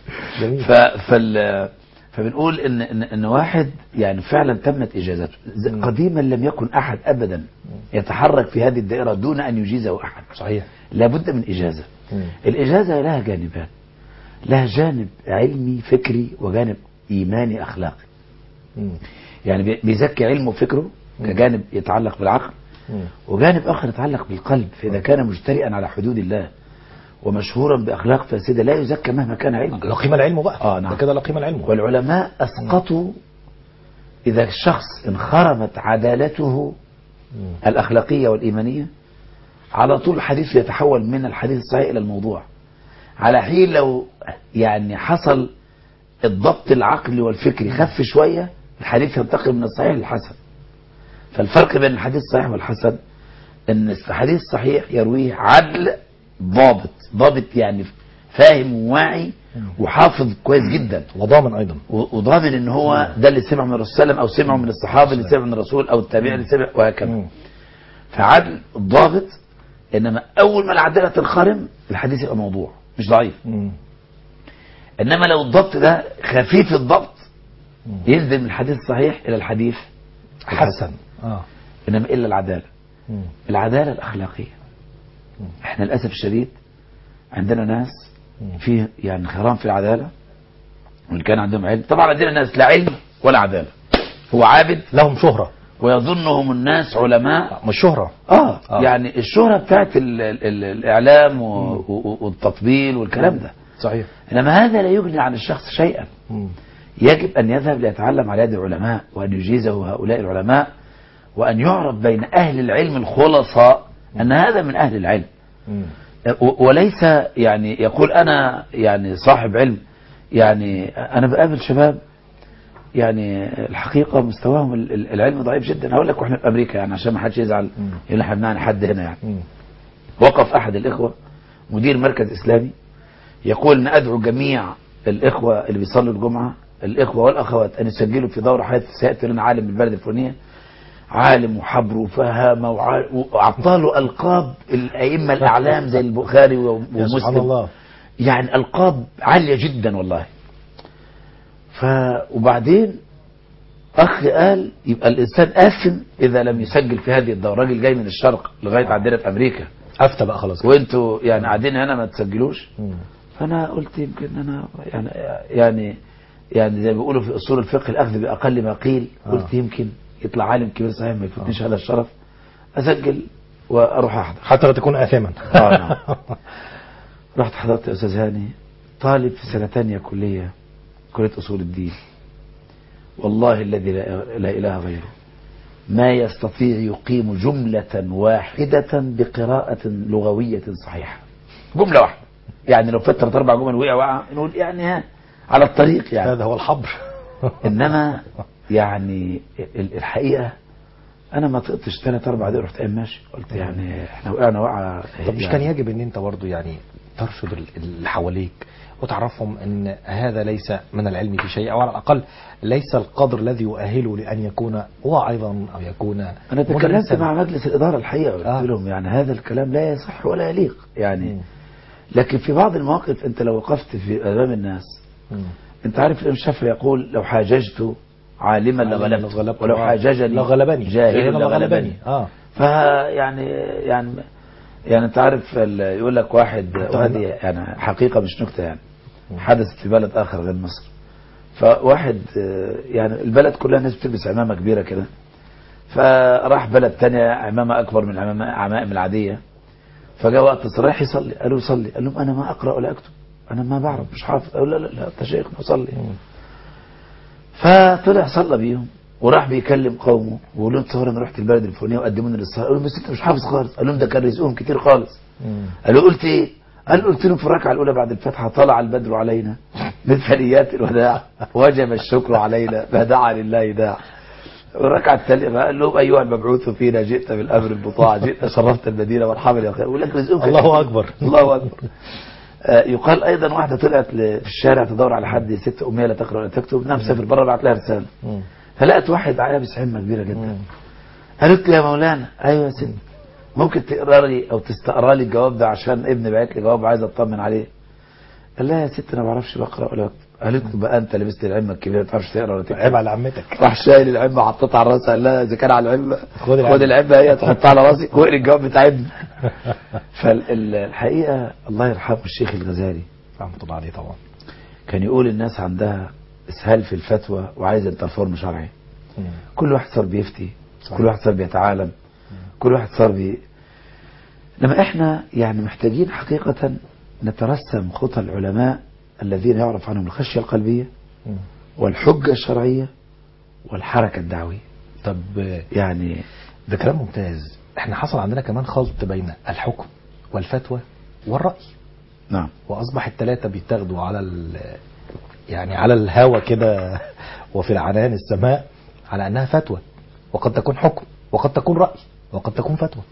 فبنقول إن واحد يعني فعلا تمت إجازته. قديما لم يكن أحد أبدا يتحرك في هذه الدائرة دون أن يجيزه أحد. صحيح. لابد من إجازة. الإجازة لها جانبان، لها جانب علمي فكري وجانب إيماني أخلاقي. يعني بيزكي علمه وفكره كجانب يتعلق بالعقل، وجانب آخر يتعلق بالقلب، فإذا كان مجترئا على حدود الله ومشهورا بأخلاق فاسدة لا يزكى مهما كان علمه. لا قيمة العلم بقى. نعم. كده لا قيمة العلم. والعلماء أسقطوا إذا الشخص انخرمت عدالته الأخلاقية والإيمانية على طول الحديث يتحول من الحديث الصحيح إلى الموضوع، على حين لو يعني حصل الضبط العقلي والفكري خف شوية الحديث ينتقل من الصحيح للحسن. فالفرق بين الحديث الصحيح والحسن ان الحديث الصحيح يرويه عدل ضابط يعني فاهم وواعي وحافظ كويس جدا، وضامن ايضا، وضامن ان هو ده اللي سمع من الرسول صلى الله عليه وسلم او سمعه من الصحابه اللي سمع من الرسول او التابعين اللي سمع وهكذا. فعدل ضابط. انما اول ما العداله تنخرم الحديث يبقى موضوع مش ضعيف. انما لو الضبط ده خفيف الضبط ينزل من الحديث الصحيح الى الحديث حسن. انما الا العداله. العداله الاخلاقيه. احنا للاسف الشديد عندنا ناس فيه يعني انخرام في العداله، وان كان عندهم علم. طبعا عندنا ناس لا علم ولا عداله، هو عابد لهم شهره ويظنهم الناس علماء. مش شهره. يعني الشهره بتاعت الاعلام والتطبيل والكلام ده صحيح. انما هذا لا يغني عن الشخص شيئا. يجب ان يذهب ليتعلم على يد العلماء، وان يجيزه هؤلاء العلماء، وان يعرف بين اهل العلم الخلصاء ان هذا من اهل العلم. وليس يعني يقول انا يعني صاحب علم. يعني انا بقابل شباب يعني الحقيقه مستواهم العلم ضعيف جدا. هقول لك واحنا في امريكا يعني عشان ما حدش يزعل يقول احنا بنعني حد هنا يعني. وقف احد الاخوه مدير مركز اسلامي يقول ان ادعو جميع الاخوه اللي بيصلوا الجمعه الاخوه والاخوات ان يسجلوا في دوره حياه سياتي لنا عالم من البلد الفلانيه، عالم وحبر وفهام وعطاله القاب الائمه الاعلام زي البخاري ومسلم. سبحان الله. يعني القاب عاليه جدا والله. وبعدين اخ قال يبقى الانسان آثم اذا لم يسجل في هذه الدوره. راجل جاي من الشرق لغايه عندنا في امريكا، افتى بقى خلاص وانتوا يعني قاعدين هنا ما تسجلوش. فانا قلت يمكن انا يعني زي ما بيقولوا في اصول الفقه الاخذ باقل ما قيل. قلت يمكن يطلع عالم كبير صحيح ما يفوتنيش هذا الشرف، اسجل واروح احضر حتى لا تكون آثما. نعم. رحت حضرت يا استاذ هاني، طالب في سنه ثانيه كليه اصول الدين، والله الذي لا اله غيره ما يستطيع يقيم جمله واحده بقراءه لغويه صحيحه. جمله واحده يعني لو فات 3 4 جمل وقع نقول يعني على الطريق يعني. هذا هو الحبر. انما يعني الحقيقه انا ما طقتش 3 4 دقايق رحت قايم ماشي. قلت يعني احنا وقعنا وقعه. طب مش كان يجب ان انت برضه يعني ترشد اللي حواليك وتعرفهم ان هذا ليس من العلم في شيء، او على الاقل ليس القدر الذي يؤهله لان يكون هو ايضا او يكون. انا تكلمت مع مجلس الاداره الحقيقه قلت لهم يعني هذا الكلام لا يصح ولا يليق يعني. لكن في بعض المواقف انت لو وقفت في امام الناس انت عارف الامام الشافعي يقول لو حاججت عالما لغلبت ولو حاججني لغلبني جاهلا لغلبني. يعني انت عارف يقول لك واحد، وهذه يعني حقيقه مش نكته يعني حدثت في بلد اخر غير مصر. فواحد يعني البلد كلها الناس بتلبس عمامه كبيره كده، فراح بلد تانية عمامه اكبر من العمائم العاديه. فجاء وقت رايح يصلي، قالوا يصلي، قال لهم انا ما اقرا ولا اكتب، انا ما بعرف مش حافظ. قالوا لا انت شيخ نصلي. فطلع صلى بيهم وراح بيكلم قومه ويقول لهم تصور انا رحت البلد الفلانيه وقدموني للصلاه. قالوا بس انت مش حافظ خالص. قال لهم ده كان رزقهم كتير خالص. قالوا قلت ايه؟ قلت لهم في الركعه الاولى بعد الفاتحه طلع البدر علينا من ثنيات الوداع وجب الشكر علينا فدعا لله داع. والركعه الثانيه قال لهم ايها المبعوث فينا جئت بالامر البطاعه جئت شرفت المدينه مرحبا يا خير. ولك رزقهم الله اكبر الله اكبر. يقال ايضا واحده طلعت في الشارع تدور على حد ست اميه لا تقرا ولا تكتب، نعم مسافر بره بعت لها رساله فلقت واحد لابس عمه كبيره جدا. قالت لي يا مولانا ايوه يا ست، ممكن تقرا لي او تستقرا لي الجواب ده عشان ابني بعت لي جواب عايز اطمن عليه. قال لها يا ست انا ما بعرفش بقرا ولا بكتب. قالت له بقى انت لبست العمه الكبيره ما تعرفش تقرا ولا تكتب، عيب على عمتك. راح شايل العمه حطيتها على راسها. قال لها اذا كان على العمه خد العمه هي تحطها على راسك واقري الجواب بتاع ابني. فالحقيقه الله يرحمه الشيخ الغزالي رحمة الله عليه طبعا كان يقول الناس عندها اسهال في الفتوى وعايزه ترفورم شرعي. كل واحد صار بيفتي، كل واحد صار بيتعالم، كل واحد صار لما احنا يعني محتاجين حقيقة نترسم خطى العلماء الذين يعرف عنهم الخشية القلبية والحجة الشرعية والحركة الدعوية. طب يعني ده كلام ممتاز. احنا حصل عندنا كمان خلط بين الحكم والفتوى والرأي. نعم. واصبح الثلاثة بيتاخدوا على يعني على الهوى كده وفي العنان السماء على انها فتوى، وقد تكون حكم وقد تكون رأي وقد تكون فتوى.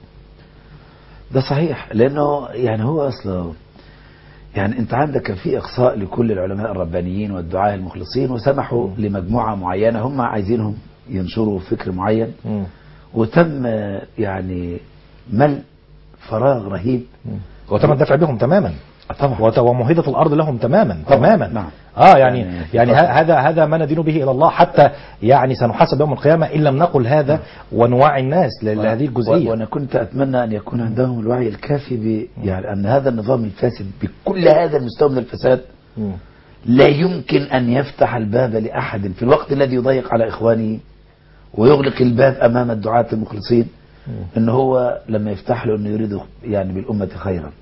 ده صحيح، لانه يعني هو اصله يعني انت عندك كان في اقصاء لكل العلماء الربانيين والدعاة المخلصين، وسمحوا لمجموعة معينة هم عايزينهم ينشروا فكر معين، وتم يعني ملء فراغ رهيب وتم الدفع بهم تماما طبعا، ومهيدة الارض لهم تماما طبعا. تماما. نعم. يعني هذا ما ندين به الى الله، حتى يعني سنحاسب يوم القيامة ان لم نقل هذا ونوعي الناس لهذه الجزئية. وانا كنت اتمنى ان يكون عندهم الوعي الكافي يعني ان هذا النظام الفاسد بكل هذا المستوى من الفساد لا يمكن ان يفتح الباب لاحد في الوقت الذي يضيق على اخوانه ويغلق الباب امام الدعاة المخلصين، ان هو لما يفتح له انه يريد يعني بالامة خيرا.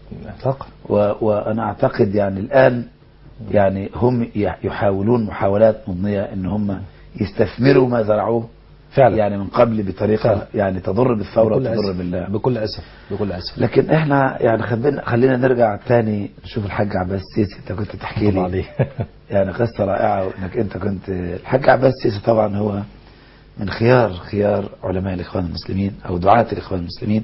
وانا اعتقد يعني الان يعني هم يحاولون محاولات مضنية ان هم يستثمروا ما زرعوه فعلا يعني من قبل بطريقة فعلا. يعني تضر بالثورة وتضر بالله بكل اسف. لكن احنا يعني خلينا نرجع تاني نشوف الحاج عباس السيسي. انت كنت تحكي لي يعني قصة رائعة، انك انت كنت الحاج عباس السيسي طبعا هو من خيار علماء الإخوان المسلمين أو دعاة الإخوان المسلمين.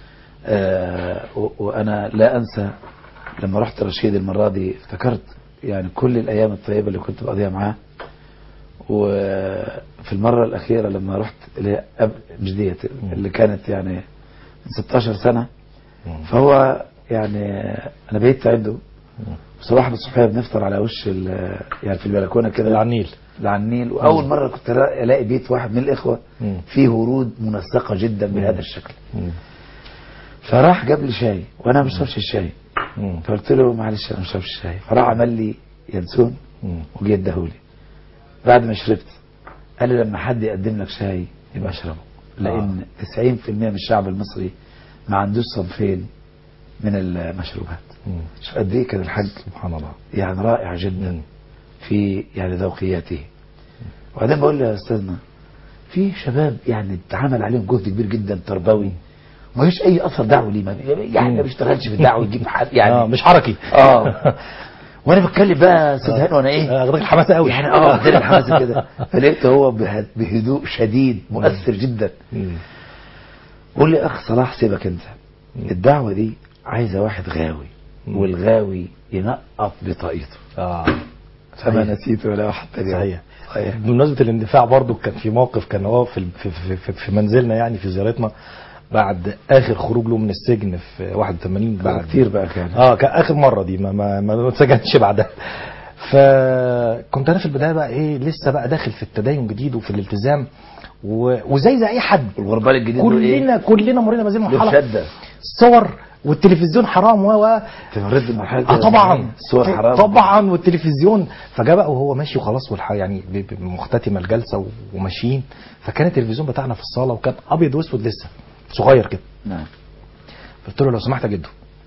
وأنا لا أنسى لما رحت رشيد المرة دي افتكرت يعني كل الأيام الطيبة اللي كنت بقضيها معاه. وفي المرة الأخيرة لما رحت اللي مش ديت اللي كانت يعني من 16 سنة، فهو يعني أنا بقيت عنده صباح الصبحية بنفطر على وش يعني في البلكونة كده على النيل. وأول مرة كنت ألاقي بيت واحد من الإخوة فيه ورود منسقة جدا بهذا الشكل. فراح جاب لي شاي وأنا ما بشربش الشاي، فقلت له معلش أنا ما بشربش الشاي. فراح عمل لي ينسون وجي اداهولي. بعد ما شربت قال لي لما حد يقدم لك شاي يبقى اشربه، لأن 90% من الشعب المصري ما عندوش صنفين من المشروبات. شوف قد ايه كان الحاج سبحان الله يعني رائع جدا في يعني ذوقياته. وبعدين بقول له يا استاذنا في شباب يعني اتعمل عليهم جهد كبير جدا تربوي وما فيش اي اثر دعوي ليه، يعني ما بيشتغلش في الدعوه يجيب يعني مش حركي. وانا بتكلم بقى استاذ هاني وانا ايه اخدك الحماسه قوي يعني واخدين الحماسه كده. فلقيته هو بهدوء شديد مؤثر جدا. قول لي اخ صلاح سيبك انت، الدعوه دي عايزه واحد غاوي، والغاوي ينقط بطاقيته. فما نسيت ولا واحد تاني. صحيح. بمناسبه الاندفاع برضو كان في موقف، كان هو في منزلنا يعني في زيارتنا بعد اخر خروج له من السجن في 81 بعد كتير بقى كان كان اخر مره دي ما اتسجنش بعدها. فكنت انا في البدايه بقى ايه لسه بقى داخل في التدين جديد وفي الالتزام وزي اي حد الغربال الجديد كلنا مرينا بهذه المرحله شده الصور والتلفزيون حرام تمرد المرحله طبعا الصور حرام طبعا والتلفزيون. فجاء بقى وهو ماشي وخلاص يعني مختتمه الجلسه وماشيين، فكان التلفزيون بتاعنا في الصاله وكان ابيض واسود لسه صغير كده. نعم. قلت له لو سمحت يا جدو،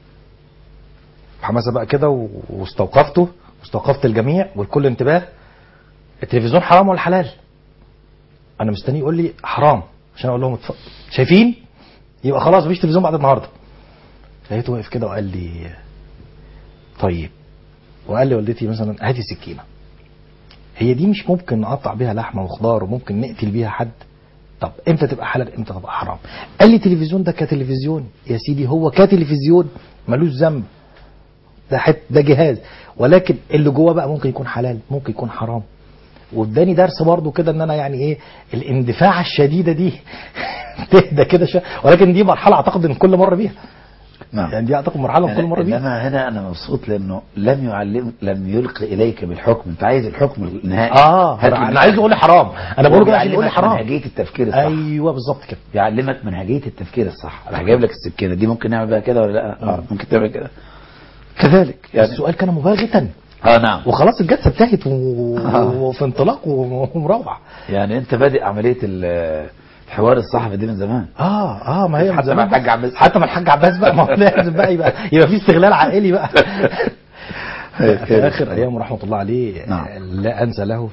حماسه بقى كده واستوقفت الجميع والكل انتباه، التلفزيون حرام ولا حلال؟ انا مستني يقول لي حرام عشان اقول لهم شايفين يبقى خلاص مفيش تلفزيون بعد النهارده. لقيته واقف كده وقال لي طيب، وقال لي والدتي مثلا هاتي سكينه، هي دي مش ممكن نقطع بيها لحمه وخضار وممكن نقتل بيها حد؟ طب امتى تبقى حلال امتى تبقى حرام؟ قال لي تلفزيون ده كتلفزيون يا سيدي، هو كتلفزيون ملوش ذنب، ده جهاز، ولكن اللي جوه بقى ممكن يكون حلال ممكن يكون حرام. واداني درس برضو كده ان انا يعني ايه الاندفاع الشديده دي تهدى كده ولكن دي مرحله اعتقد ان كل مره بيها. نعم. يعني دي اعتقد مرحله يعني كل مره بيها. انما هنا انا مبسوط لانه لم يلقي اليك بالحكم، انت عايز الحكم النهائي. انا عايز اقول لي حرام، انا بقول كده عشان يقول لي حرام. منهجيه التفكير الصح. ايوه بالظبط كده، يعلمك منهجيه التفكير الصح. انا هجيب لك السكينه دي، ممكن نعمل بها كده ولا لا؟ ممكن تعمل كده كذلك. يعني السؤال كان مبالغه. نعم. وخلاص الجلسه انتهت وفي انطلاق ومروح. يعني انت بادئ عمليه الحوار الصحفي دي من زمان. ما هي حتى مع الحاج عباس، حتى مع الحاج عباس بقى، ما هو لازم بقى يبقى في استغلال عائلي بقى. في اخر ايام رحمه الله عليه، نعم. لا انسى له،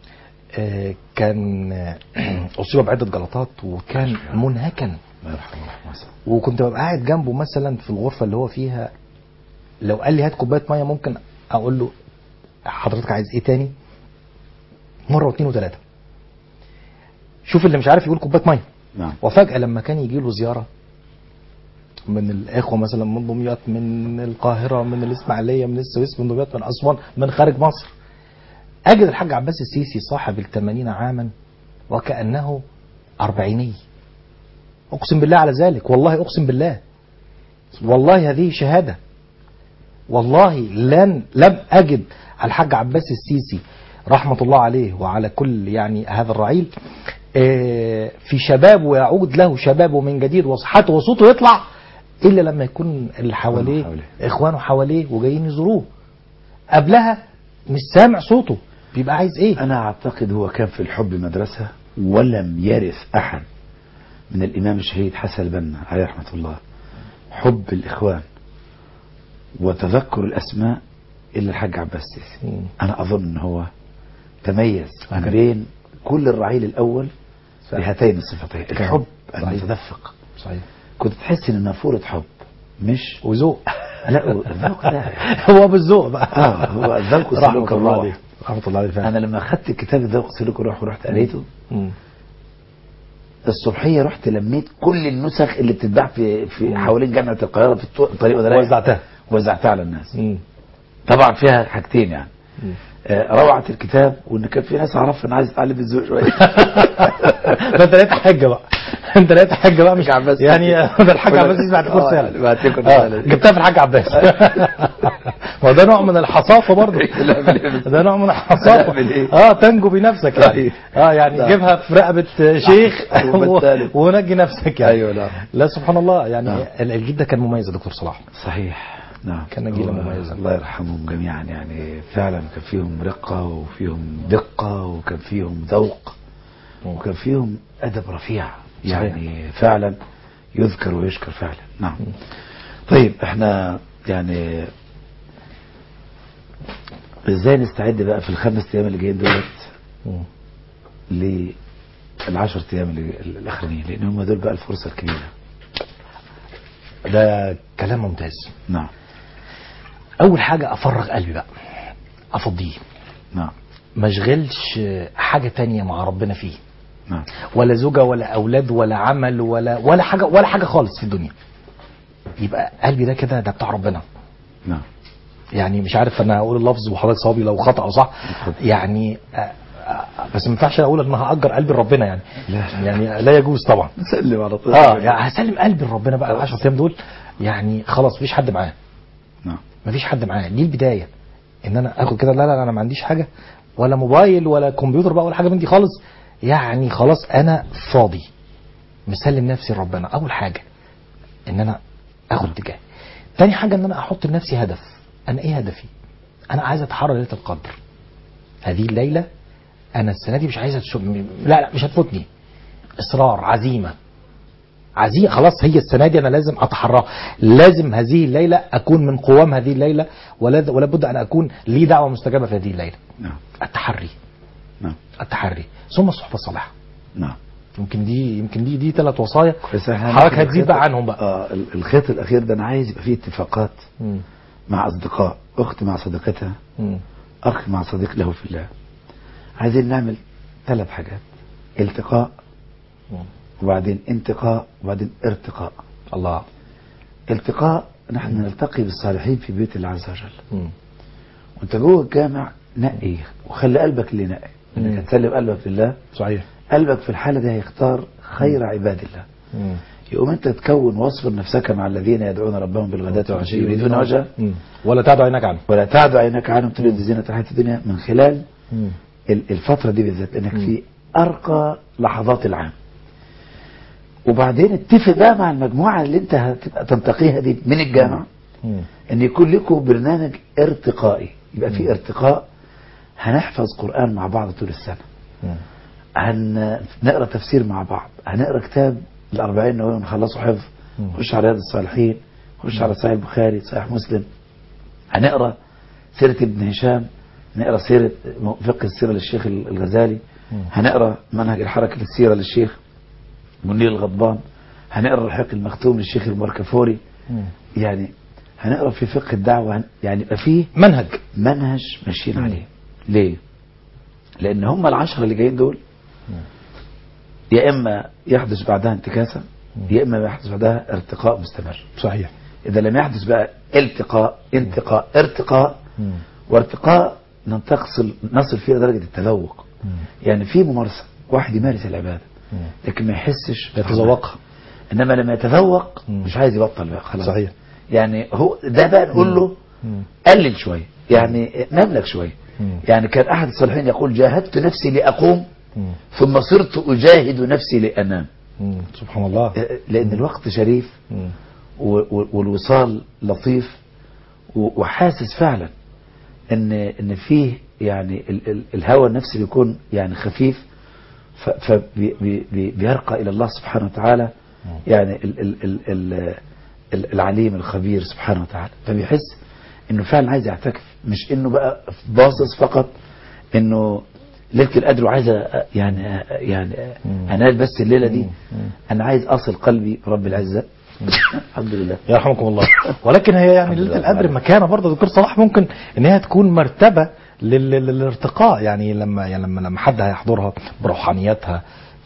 كان اصيب بعده جلطات وكان منهكا، الله يرحمه. وكنت ببقى قاعد جنبه مثلا في الغرفه اللي هو فيها، لو قال لي هات كوبايه ميه ممكن اقول له حضرتك عايز ايه تاني مره واثنين وثلاثه. شوف اللي مش عارف يقول كوبايه ميه. نعم. وفجاه لما كان يجي له زياره من الاخوه مثلا من دمياط، من القاهره، من الاسماعيليه، من السويس، من دمياط، من اسوان، من خارج مصر، اجد الحاج عباس السيسي صاحب ال80 عاما وكانه 40. اقسم بالله على ذلك، والله اقسم بالله، والله هذه شهاده، والله لم اجد الحاج عباس السيسي رحمه الله عليه وعلى كل يعني هذا الرعيل في شباب ويعود له شبابه من جديد وصحته وصوته يطلع الا لما يكون اللي حواليه اخوانه حواليه وجايين يزوروه. قبلها مش سامع صوته، بيبقى عايز ايه؟ انا اعتقد هو كان في الحب مدرسه، ولم يرث احد من الامام الشهيد حسن البنا عليه رحمه الله حب الاخوان وتذكر الاسماء الا الحاج عباس السيسي. انا اظن ان هو تميز ما بين كل الرعيل الاول بهاتين الصفتين، الحب المتدفق. صحيح. كنت تحس ان نافوره حب مش وذوق. لا الذوق ده هو بالذوق بقى. هو الذوق رحمه سلوك الله الروح. عليه، رحمه الله عليه فعلا. انا لما اخذت كتاب الذوق سلوك الروح ورحت قريته الصبحيه، رحت لميت كل النسخ اللي بتتباع في حوالين جامعه القاهره في الطريق ودرايه، وزعتها على الناس. طبعا فيها حاجتين يعني روعه الكتاب، وان كان في ناس اعرفها ان عايز اتعلم الذوق شويه. فانت لقيت حجه بقى، انت لقيت حجه بقى، مش عباس يعني ده الحاج عباس بعد فرصه جبتها في الحاج عباس. ما ده نوع من الحصافه برضه، ده نوع من الحصافه. تنجو بنفسك يعني. يعني جيبها في رقبه شيخ ونجي نفسك يعني. ايوه. لا سبحان الله يعني. الجيل ده كان مميز يا دكتور صلاح. صحيح. نعم. كان جيل مميز، الله يرحمهم جميعا. يعني فعلا كان فيهم رقه وفيهم دقه وكان فيهم ذوق وكان فيهم ادب رفيع. يعني فعلا يذكر ويشكر فعلا. نعم. طيب احنا يعني ازاي نستعد بقى في ال5 ايام اللي جايين دولت لل10 ايام الاخرانيين، لان هم دول بقى الفرصه الكبيره. ده كلام ممتاز. نعم. اول حاجه افرغ قلبي بقى، افضيه. نعم. ما اشغلش حاجه تانية مع ربنا فيه. نعم. ولا زوجة ولا أولاد ولا عمل ولا حاجة خالص في الدنيا. يبقى قلبي ده كده ده بتاع ربنا. نعم. يعني مش عارف أنا أقول اللفظ وحضرتك صوابي لو خطأ أو صح يعني. بس ما ينفعش أقول إن هأجر قلبي لربنا يعني. يعني لا يجوز طبعا. سلم على طول. يعني هسلم قلبي لربنا بقى 10 أيام دول. يعني خلاص مفيش حد معاه. نعم. مفيش حد معاه. دي البداية. إن أنا آخد كده لا أنا ما عنديش حاجة ولا موبايل ولا كمبيوتر بقى ولا حاجة من دي خالص. يعني خلاص انا فاضي مسلم نفسي لربنا. اول حاجة ان انا اخد اتجاه. تاني حاجة ان انا احط لنفسي هدف. انا ايه هدفي؟ انا عايز اتحرى ليلة القدر. هذه الليلة انا السنة دي مش عايزة لا مش هتفوتني. اصرار، عزيمة خلاص هي السنة دي انا لازم اتحرى. لازم هذه الليلة اكون من قوام هذه الليلة، ولا بد ان اكون لي دعوة مستجابة في هذه الليلة. نعم. التحري. نعم. التحري ثم الصحبة الصالحة. نعم. يمكن دي 3 وصايا حضرتك هتزيد بقى عنهم بقى. الخيط الاخير ده انا عايز يبقى فيه اتفاقات مع اصدقاء، اخت مع صديقتها، اخ مع صديق له في الله. عايزين نعمل 3 حاجات: التقاء وبعدين انتقاء وبعدين ارتقاء. الله. التقاء نحن نلتقي بالصالحين في بيت الله عز وجل. وانت جوه الجامع نقي وخلي قلبك اللي نقي. انك هتسلم قلبك لله. صحيح. قلبك في الحالة دي هيختار خير عباد الله. يقوم انت تكون واصبر نفسك مع الذين يدعون ربهم بالغداة والعشي يريدون وجهه ولا تعد عينك عنه تريد زينة الحياة الدنيا، من خلال الفترة دي بالذات انك في ارقى لحظات العام. وبعدين اتفق بقى مع المجموعة اللي انت هتبقى تنتقيها دي من الجامعة ان يكون لكم برنامج ارتقائي، يبقى في ارتقاء. هنحفظ قرآن مع بعض طول السنة، هنقرأ تفسير مع بعض، هنقرأ كتاب الأربعين نووي ونخلصه حفظ، نخش على رياض الصالحين، نخش على صحيح البخاري، صحيح مسلم، هنقرأ سيرة ابن هشام، نقرأ سيرة فقه السيرة للشيخ الغزالي، هنقرأ منهج الحركة للسيرة للشيخ منير الغضبان، هنقرأ الحق المختوم للشيخ الماركفوري، يعني هنقرأ في فقه الدعوة، يعني يبقى فيه منهج ماشيين عليه. ليه؟ لأن هم العشرة اللي جايين دول يا إما يحدث بعدها انتكاسة، يا إما يحدث بعدها ارتقاء مستمر. صحيح. إذا لم يحدث بقى انتقاء ارتقاء وارتقاء نصل فيه درجة التذوق. يعني في ممارسة، واحد يمارس العبادة لكن ما يحسش يتذوقها، إنما لما يتذوق مش عايز يبطل بقى خلاص. صحيح. يعني هو ده بقى نقول له قلل شوية، يعني نملك شوية. يعني كان أحد الصالحين يقول جاهدت نفسي لأقوم ثم صرت أجاهد نفسي لأنام. سبحان الله. لأن الوقت شريف والوصال لطيف، وحاسس فعلا ان فيه يعني الهوى النفسي بيكون يعني خفيف، فبيرقى إلى الله سبحانه وتعالى، يعني العليم الخبير سبحانه وتعالى، فبيحس انه فعلا عايز يعتكف، مش انه بقى باصص فقط انه ليلة القدر وعايز يعني انال بس الليلة دي، انا عايز اصل قلبي برب العزة. الحمد لله يرحمكم الله. ولكن هي يعني ليلة القدر مكانة برضه دكتور صلاح، ممكن ان هي تكون مرتبة للارتقاء. يعني لما حد هيحضرها بروحانياتها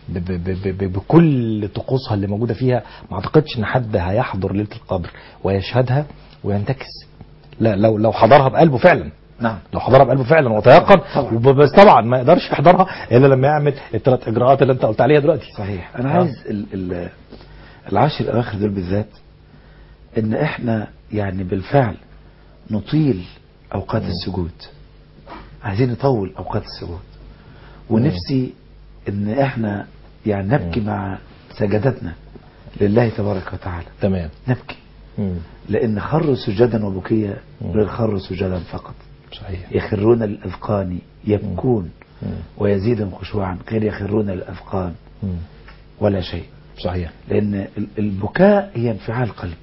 بكل طقوسها اللي موجودة فيها، ما اعتقدش ان حد هيحضر ليلة القدر ويشهدها وينتكس. لا، لو حضرها بقلبه فعلا. نعم، لو حضرها بقلبه فعلا وتيقن، بس طبعا ما يقدرش يحضرها الا لما يعمل الثلاث اجراءات اللي انت قلت عليها دلوقتي. صحيح. انا عايز العشر الاواخر دول بالذات ان احنا يعني بالفعل نطيل اوقات السجود، عايزين نطول اوقات السجود، ونفسي ان احنا يعني نبكي مع سجدتنا لله تبارك وتعالى. تمام. نبكي لان خروا سجدا وبكيا غير خروا سجدا فقط. صحيح. يخرون للاذقان يبكون ويزيدهم خشوعا غير يخرون للاذقان ولا شيء. صحيح. لان البكاء هي انفعال قلب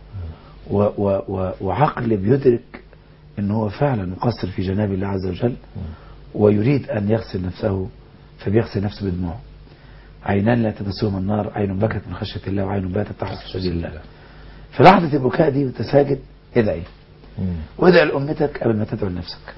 وعقل بيدرك ان هو فعلا مقصر في جناب الله عز وجل ويريد ان يغسل نفسه، فبيغسل نفسه بدموعه. عينان لا تمسهما النار، عين بكت من خشية الله وعين باتت تحت سبيل الله. في لحظة البكاء دي وانت ساجد ادعي، وادعي لأمتك قبل ما تدعو لنفسك.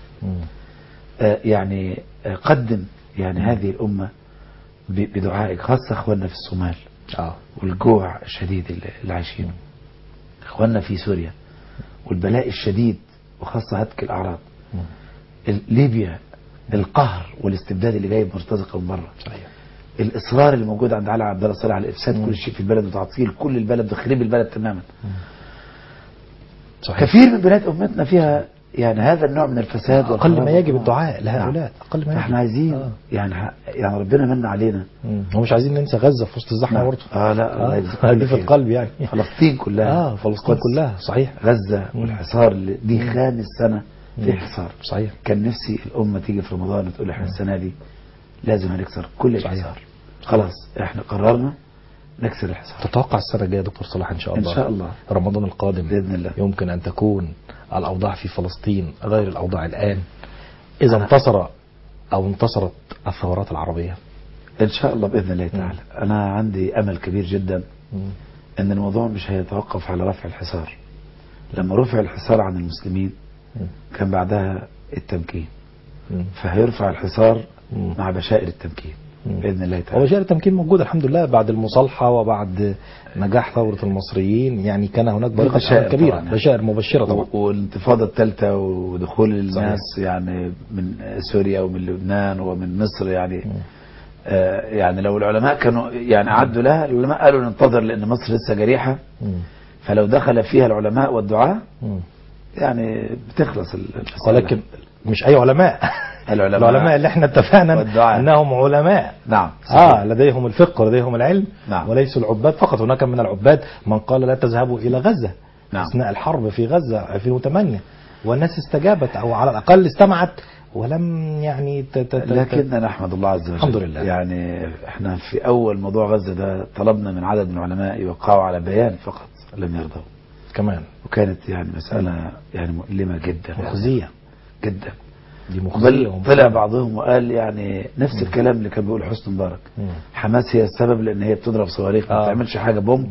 يعني قدم يعني هذه الأمة بدعائك، خاصة اخواننا في الصومال والجوع الشديد اللي عايشينه، اخواننا في سوريا والبلاء الشديد وخاصة هتك الأعراض، ليبيا القهر والاستبداد اللي جاي مرتزقة من بره، الإصرار اللي موجود عند علي عبد الله صالح على إفساد كل شيء في البلد وتعطيل كل البلد وتخريب البلد تماما. صحيح. كثير من بلاد أمتنا فيها يعني هذا النوع من الفساد، أقل ما يجب الدعاء لهؤلاء. أقل ما يجب. احنا عايزين يعني ربنا من علينا، ومش عايزين ننسى غزة في وسط الزحمة برضه. لا دي في القلب يعني. فلسطين كلها. فلسطين كلها. صحيح. غزة والحصار دي خامس سنة في حصار. صحيح. كان نفسي الأمة تيجي في رمضان وتقول احنا السنة دي لازم هنكسر كل الحصار. خلاص احنا قررنا نكسر الحصار. تتوقع السنة الجاية دكتور صلاح ان شاء الله؟ ان شاء الله رمضان القادم بإذن الله يمكن ان تكون الاوضاع في فلسطين غير الاوضاع الان، اذا انتصرت الثورات العربية ان شاء الله بإذن الله تعالى. انا عندي امل كبير جدا ان الموضوع مش هيتوقف على رفع الحصار. لما رفع الحصار عن المسلمين كان بعدها التمكين، فهيرفع الحصار مع بشائر التمكين بإذن الله تعالى. وبشائر التمكين موجودة الحمد لله بعد المصالحة وبعد نجاح ثورة المصريين، يعني كان هناك بركة كبيرة، بشائر مبشرة طبعا. والانتفاضة الثالثة ودخول الناس يعني من سوريا ومن لبنان ومن مصر، يعني يعني لو العلماء كانوا يعني عدوا لها، العلماء قالوا ننتظر لأن مصر لسه جريحة، فلو دخل فيها العلماء والدعاء يعني بتخلص المسألة. ولكن مش أي علماء. العلماء اللي احنا اتفقنا أنهم علماء. نعم. لديهم الفقه ولديهم العلم. نعم. وليسوا العباد فقط. هناك من العباد من قال لا تذهبوا إلى غزة. نعم. أثناء الحرب في غزة 2008، والناس استجابت أو على الأقل استمعت ولم يعني لكننا نحمد الله عز وجل الحمد لله. يعني احنا في أول موضوع غزة ده طلبنا من عدد من العلماء يوقعوا على بيان فقط، لم يرضوا كمان، وكانت يعني مسألة يعني مؤلمة جدا، مخزية جدا. دي مخزية. طلع بعضهم وقال يعني نفس الكلام اللي كان بيقول حسني مبارك، حماس هي السبب لأن هي بتضرب صواريخ ما بتعملش حاجة بومب،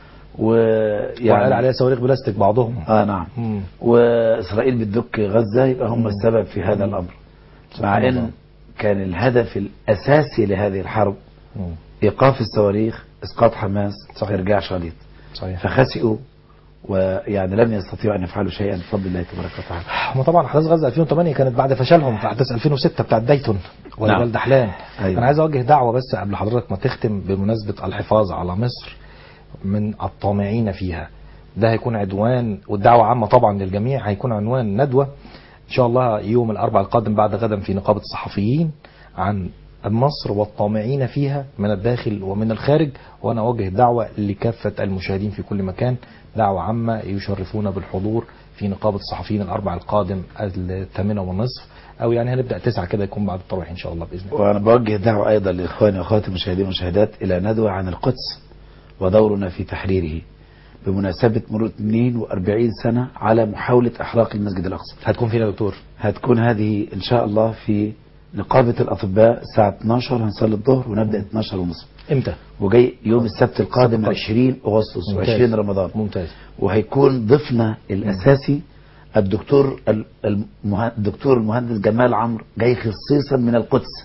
ويعني وقال عليها صواريخ بلاستيك بعضهم. نعم. وإسرائيل بتدك غزة، يبقى هم السبب في هذا الأمر، مع أن كان الهدف الأساسي لهذه الحرب إيقاف الصواريخ، إسقاط حماس، إرجاع شاليط. صحيح. فخسئوا ويعني لم يستطيعوا أن يفعلوا شيئا بفضل الله تبارك وتعالى. هم طبعا أحداث غزة 2008 كانت بعد فشلهم في أحداث 2006 بتاعت دايتون وجبال دحلان. أيوة. أنا عايز أوجه دعوة بس قبل حضرتك ما تختم بمناسبة الحفاظ على مصر من الطامعين فيها. ده هيكون عنوان، والدعوة عامة طبعا للجميع، هيكون عنوان ندوة إن شاء الله يوم الأربعاء القادم بعد غدا في نقابة الصحفيين عن مصر والطامعين فيها من الداخل ومن الخارج. وأنا أوجه دعوة لكافة المشاهدين في كل مكان، دعوة عامة يشرفون بالحضور في نقابة الصحفيين الأربعاء القادم 8:30، أو يعني هنبدأ 9 كده يكون بعد التراويح إن شاء الله بإذن الله. وأنا بوجه دعوة أيضا لإخواني وأخواتي المشاهدين والمشاهدات إلى ندوة عن القدس ودورنا في تحريره بمناسبة مرور 42 سنة على محاولة إحراق المسجد الأقصى. هتكون فينا دكتور؟ هتكون هذه إن شاء الله في نقابة الأطباء الساعة 12 هنصلي الظهر ونبدأ 12:30. إمتى؟ وجاي يوم السبت القادم 20 أغسطس و20 رمضان. ممتاز. وهيكون ضيفنا الأساسي الدكتور المهندس جمال عمرو، جاي خصيصا من القدس،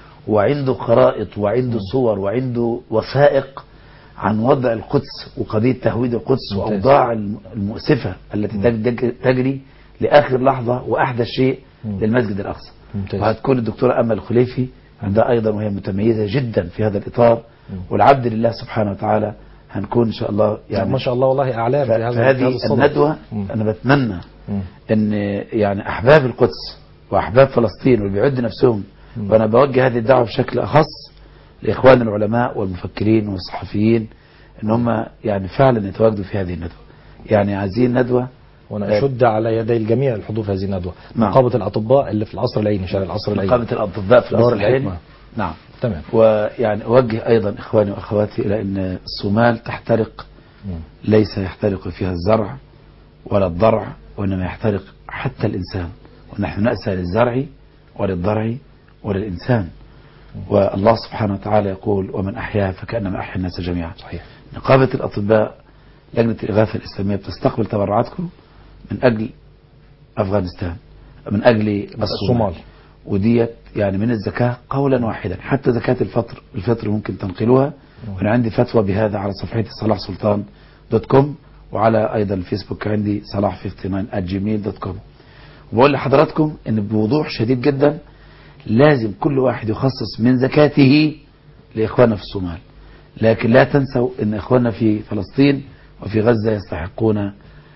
وعنده خرائط وعنده صور وعنده وثائق عن وضع القدس وقضية تهويد القدس وأوضاع المؤسفة التي تجري لآخر لحظة وأحدث شيء للمسجد الأقصى. وهتكون الدكتورة أمل الخليفي عندها أيضا، وهي متميزة جدا في هذا الإطار، والعبد لله سبحانه وتعالى هنكون إن شاء الله يعني ما شاء الله والله أعلام في هذه الندوة. أنا بتمنى أن يعني أحباب القدس وأحباب فلسطين واللي بيعد نفسهم، وأنا بوجه هذه الدعوة بشكل أخص لإخوان العلماء والمفكرين والصحفيين، ان هم يعني فعلا يتواجدوا في هذه الندوة. يعني عايزين ندوة، وانا اشد على يدي الجميع الحضور في هذه الندوة. نقابة الأطباء اللي في القصر العيني، شارع القصر العيني. نقابة الأطباء في القصر العيني. نعم تمام. ويعني أوجه أيضا إخواني وأخواتي إلى أن الصومال تحترق، ليس يحترق فيها الزرع ولا الضرع، وإنما يحترق حتى الإنسان، ونحن نأسى للزرع وللضرع وللإنسان. والله سبحانه وتعالى يقول ومن أحياها فكأنما أحيا الناس جميعا. صحيح. نقابة الأطباء لجنة الإغاثة الإسلامية بتستقبل تبرعاتكم من أجل أفغانستان، من أجل الصومال، وديت يعني من الزكاة قولا واحدا، حتى زكاة الفطر ممكن تنقلوها. وأنا عندي فتوى بهذا على صفحتي صلاحسلطان.com، وعلى أيضا الفيسبوك عندي صلاح59@gmail.com. وبقول لحضراتكم إن بوضوح شديد جدا لازم كل واحد يخصص من زكاته لإخواننا في الصومال، لكن لا تنسوا أن إخواننا في فلسطين وفي غزة يستحقون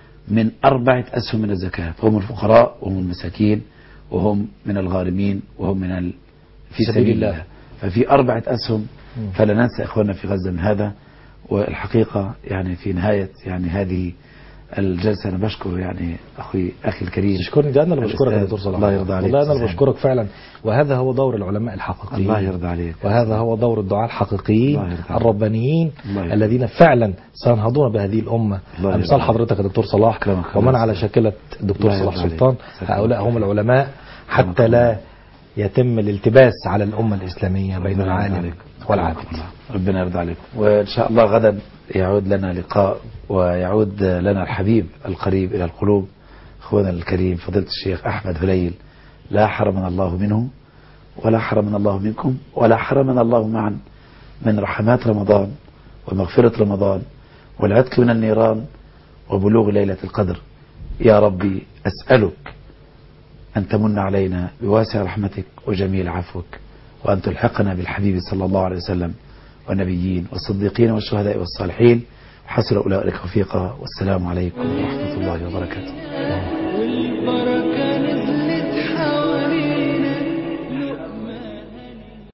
من 4 أسهم من الزكاة، هم الفقراء وهم المساكين وهم من الغارمين وهم من في سبيل الله. ففي 4 أسهم، فلا ننسى إخواننا في غزة من هذا. والحقيقة يعني في نهاية يعني هذه الجلسة أنا بشكر يعني أخي الكريم. تشكرني؟ ده أنا اللي بشكرك يا دكتور صلاح. الله يرضى عليك. والله أنا اللي بشكرك فعلا. وهذا هو دور العلماء الحقيقيين. الله يرضى عليك. وهذا هو دور الدعاة الحقيقيين الربانيين الذين فعلا سينهضون بهذه الأمة، أمثال حضرتك يا دكتور صلاح ومن على شاكلة الدكتور صلاح سلطان. هؤلاء هم العلماء، حتى لا يتم الالتباس على الأمة الإسلامية بين العالم والعابد. ربنا يرضى عليكم. وإن شاء الله غدا يعود لنا لقاء، ويعود لنا الحبيب القريب إلى القلوب، أخونا الكريم فضيلة الشيخ أحمد هليل. لا حرمنا الله منه ولا حرمنا الله منكم ولا حرمنا الله معا من رحمات رمضان ومغفرة رمضان والعتق من النيران وبلوغ ليلة القدر. يا ربي أسألك أن تمن علينا بواسع رحمتك وجميل عفوك وأن تلحقنا بالحبيب صلى الله عليه وسلم والنبيين والصديقين والشهداء والصالحين، وحسن أولئك رفيقا. والسلام عليكم ورحمة الله وبركاته.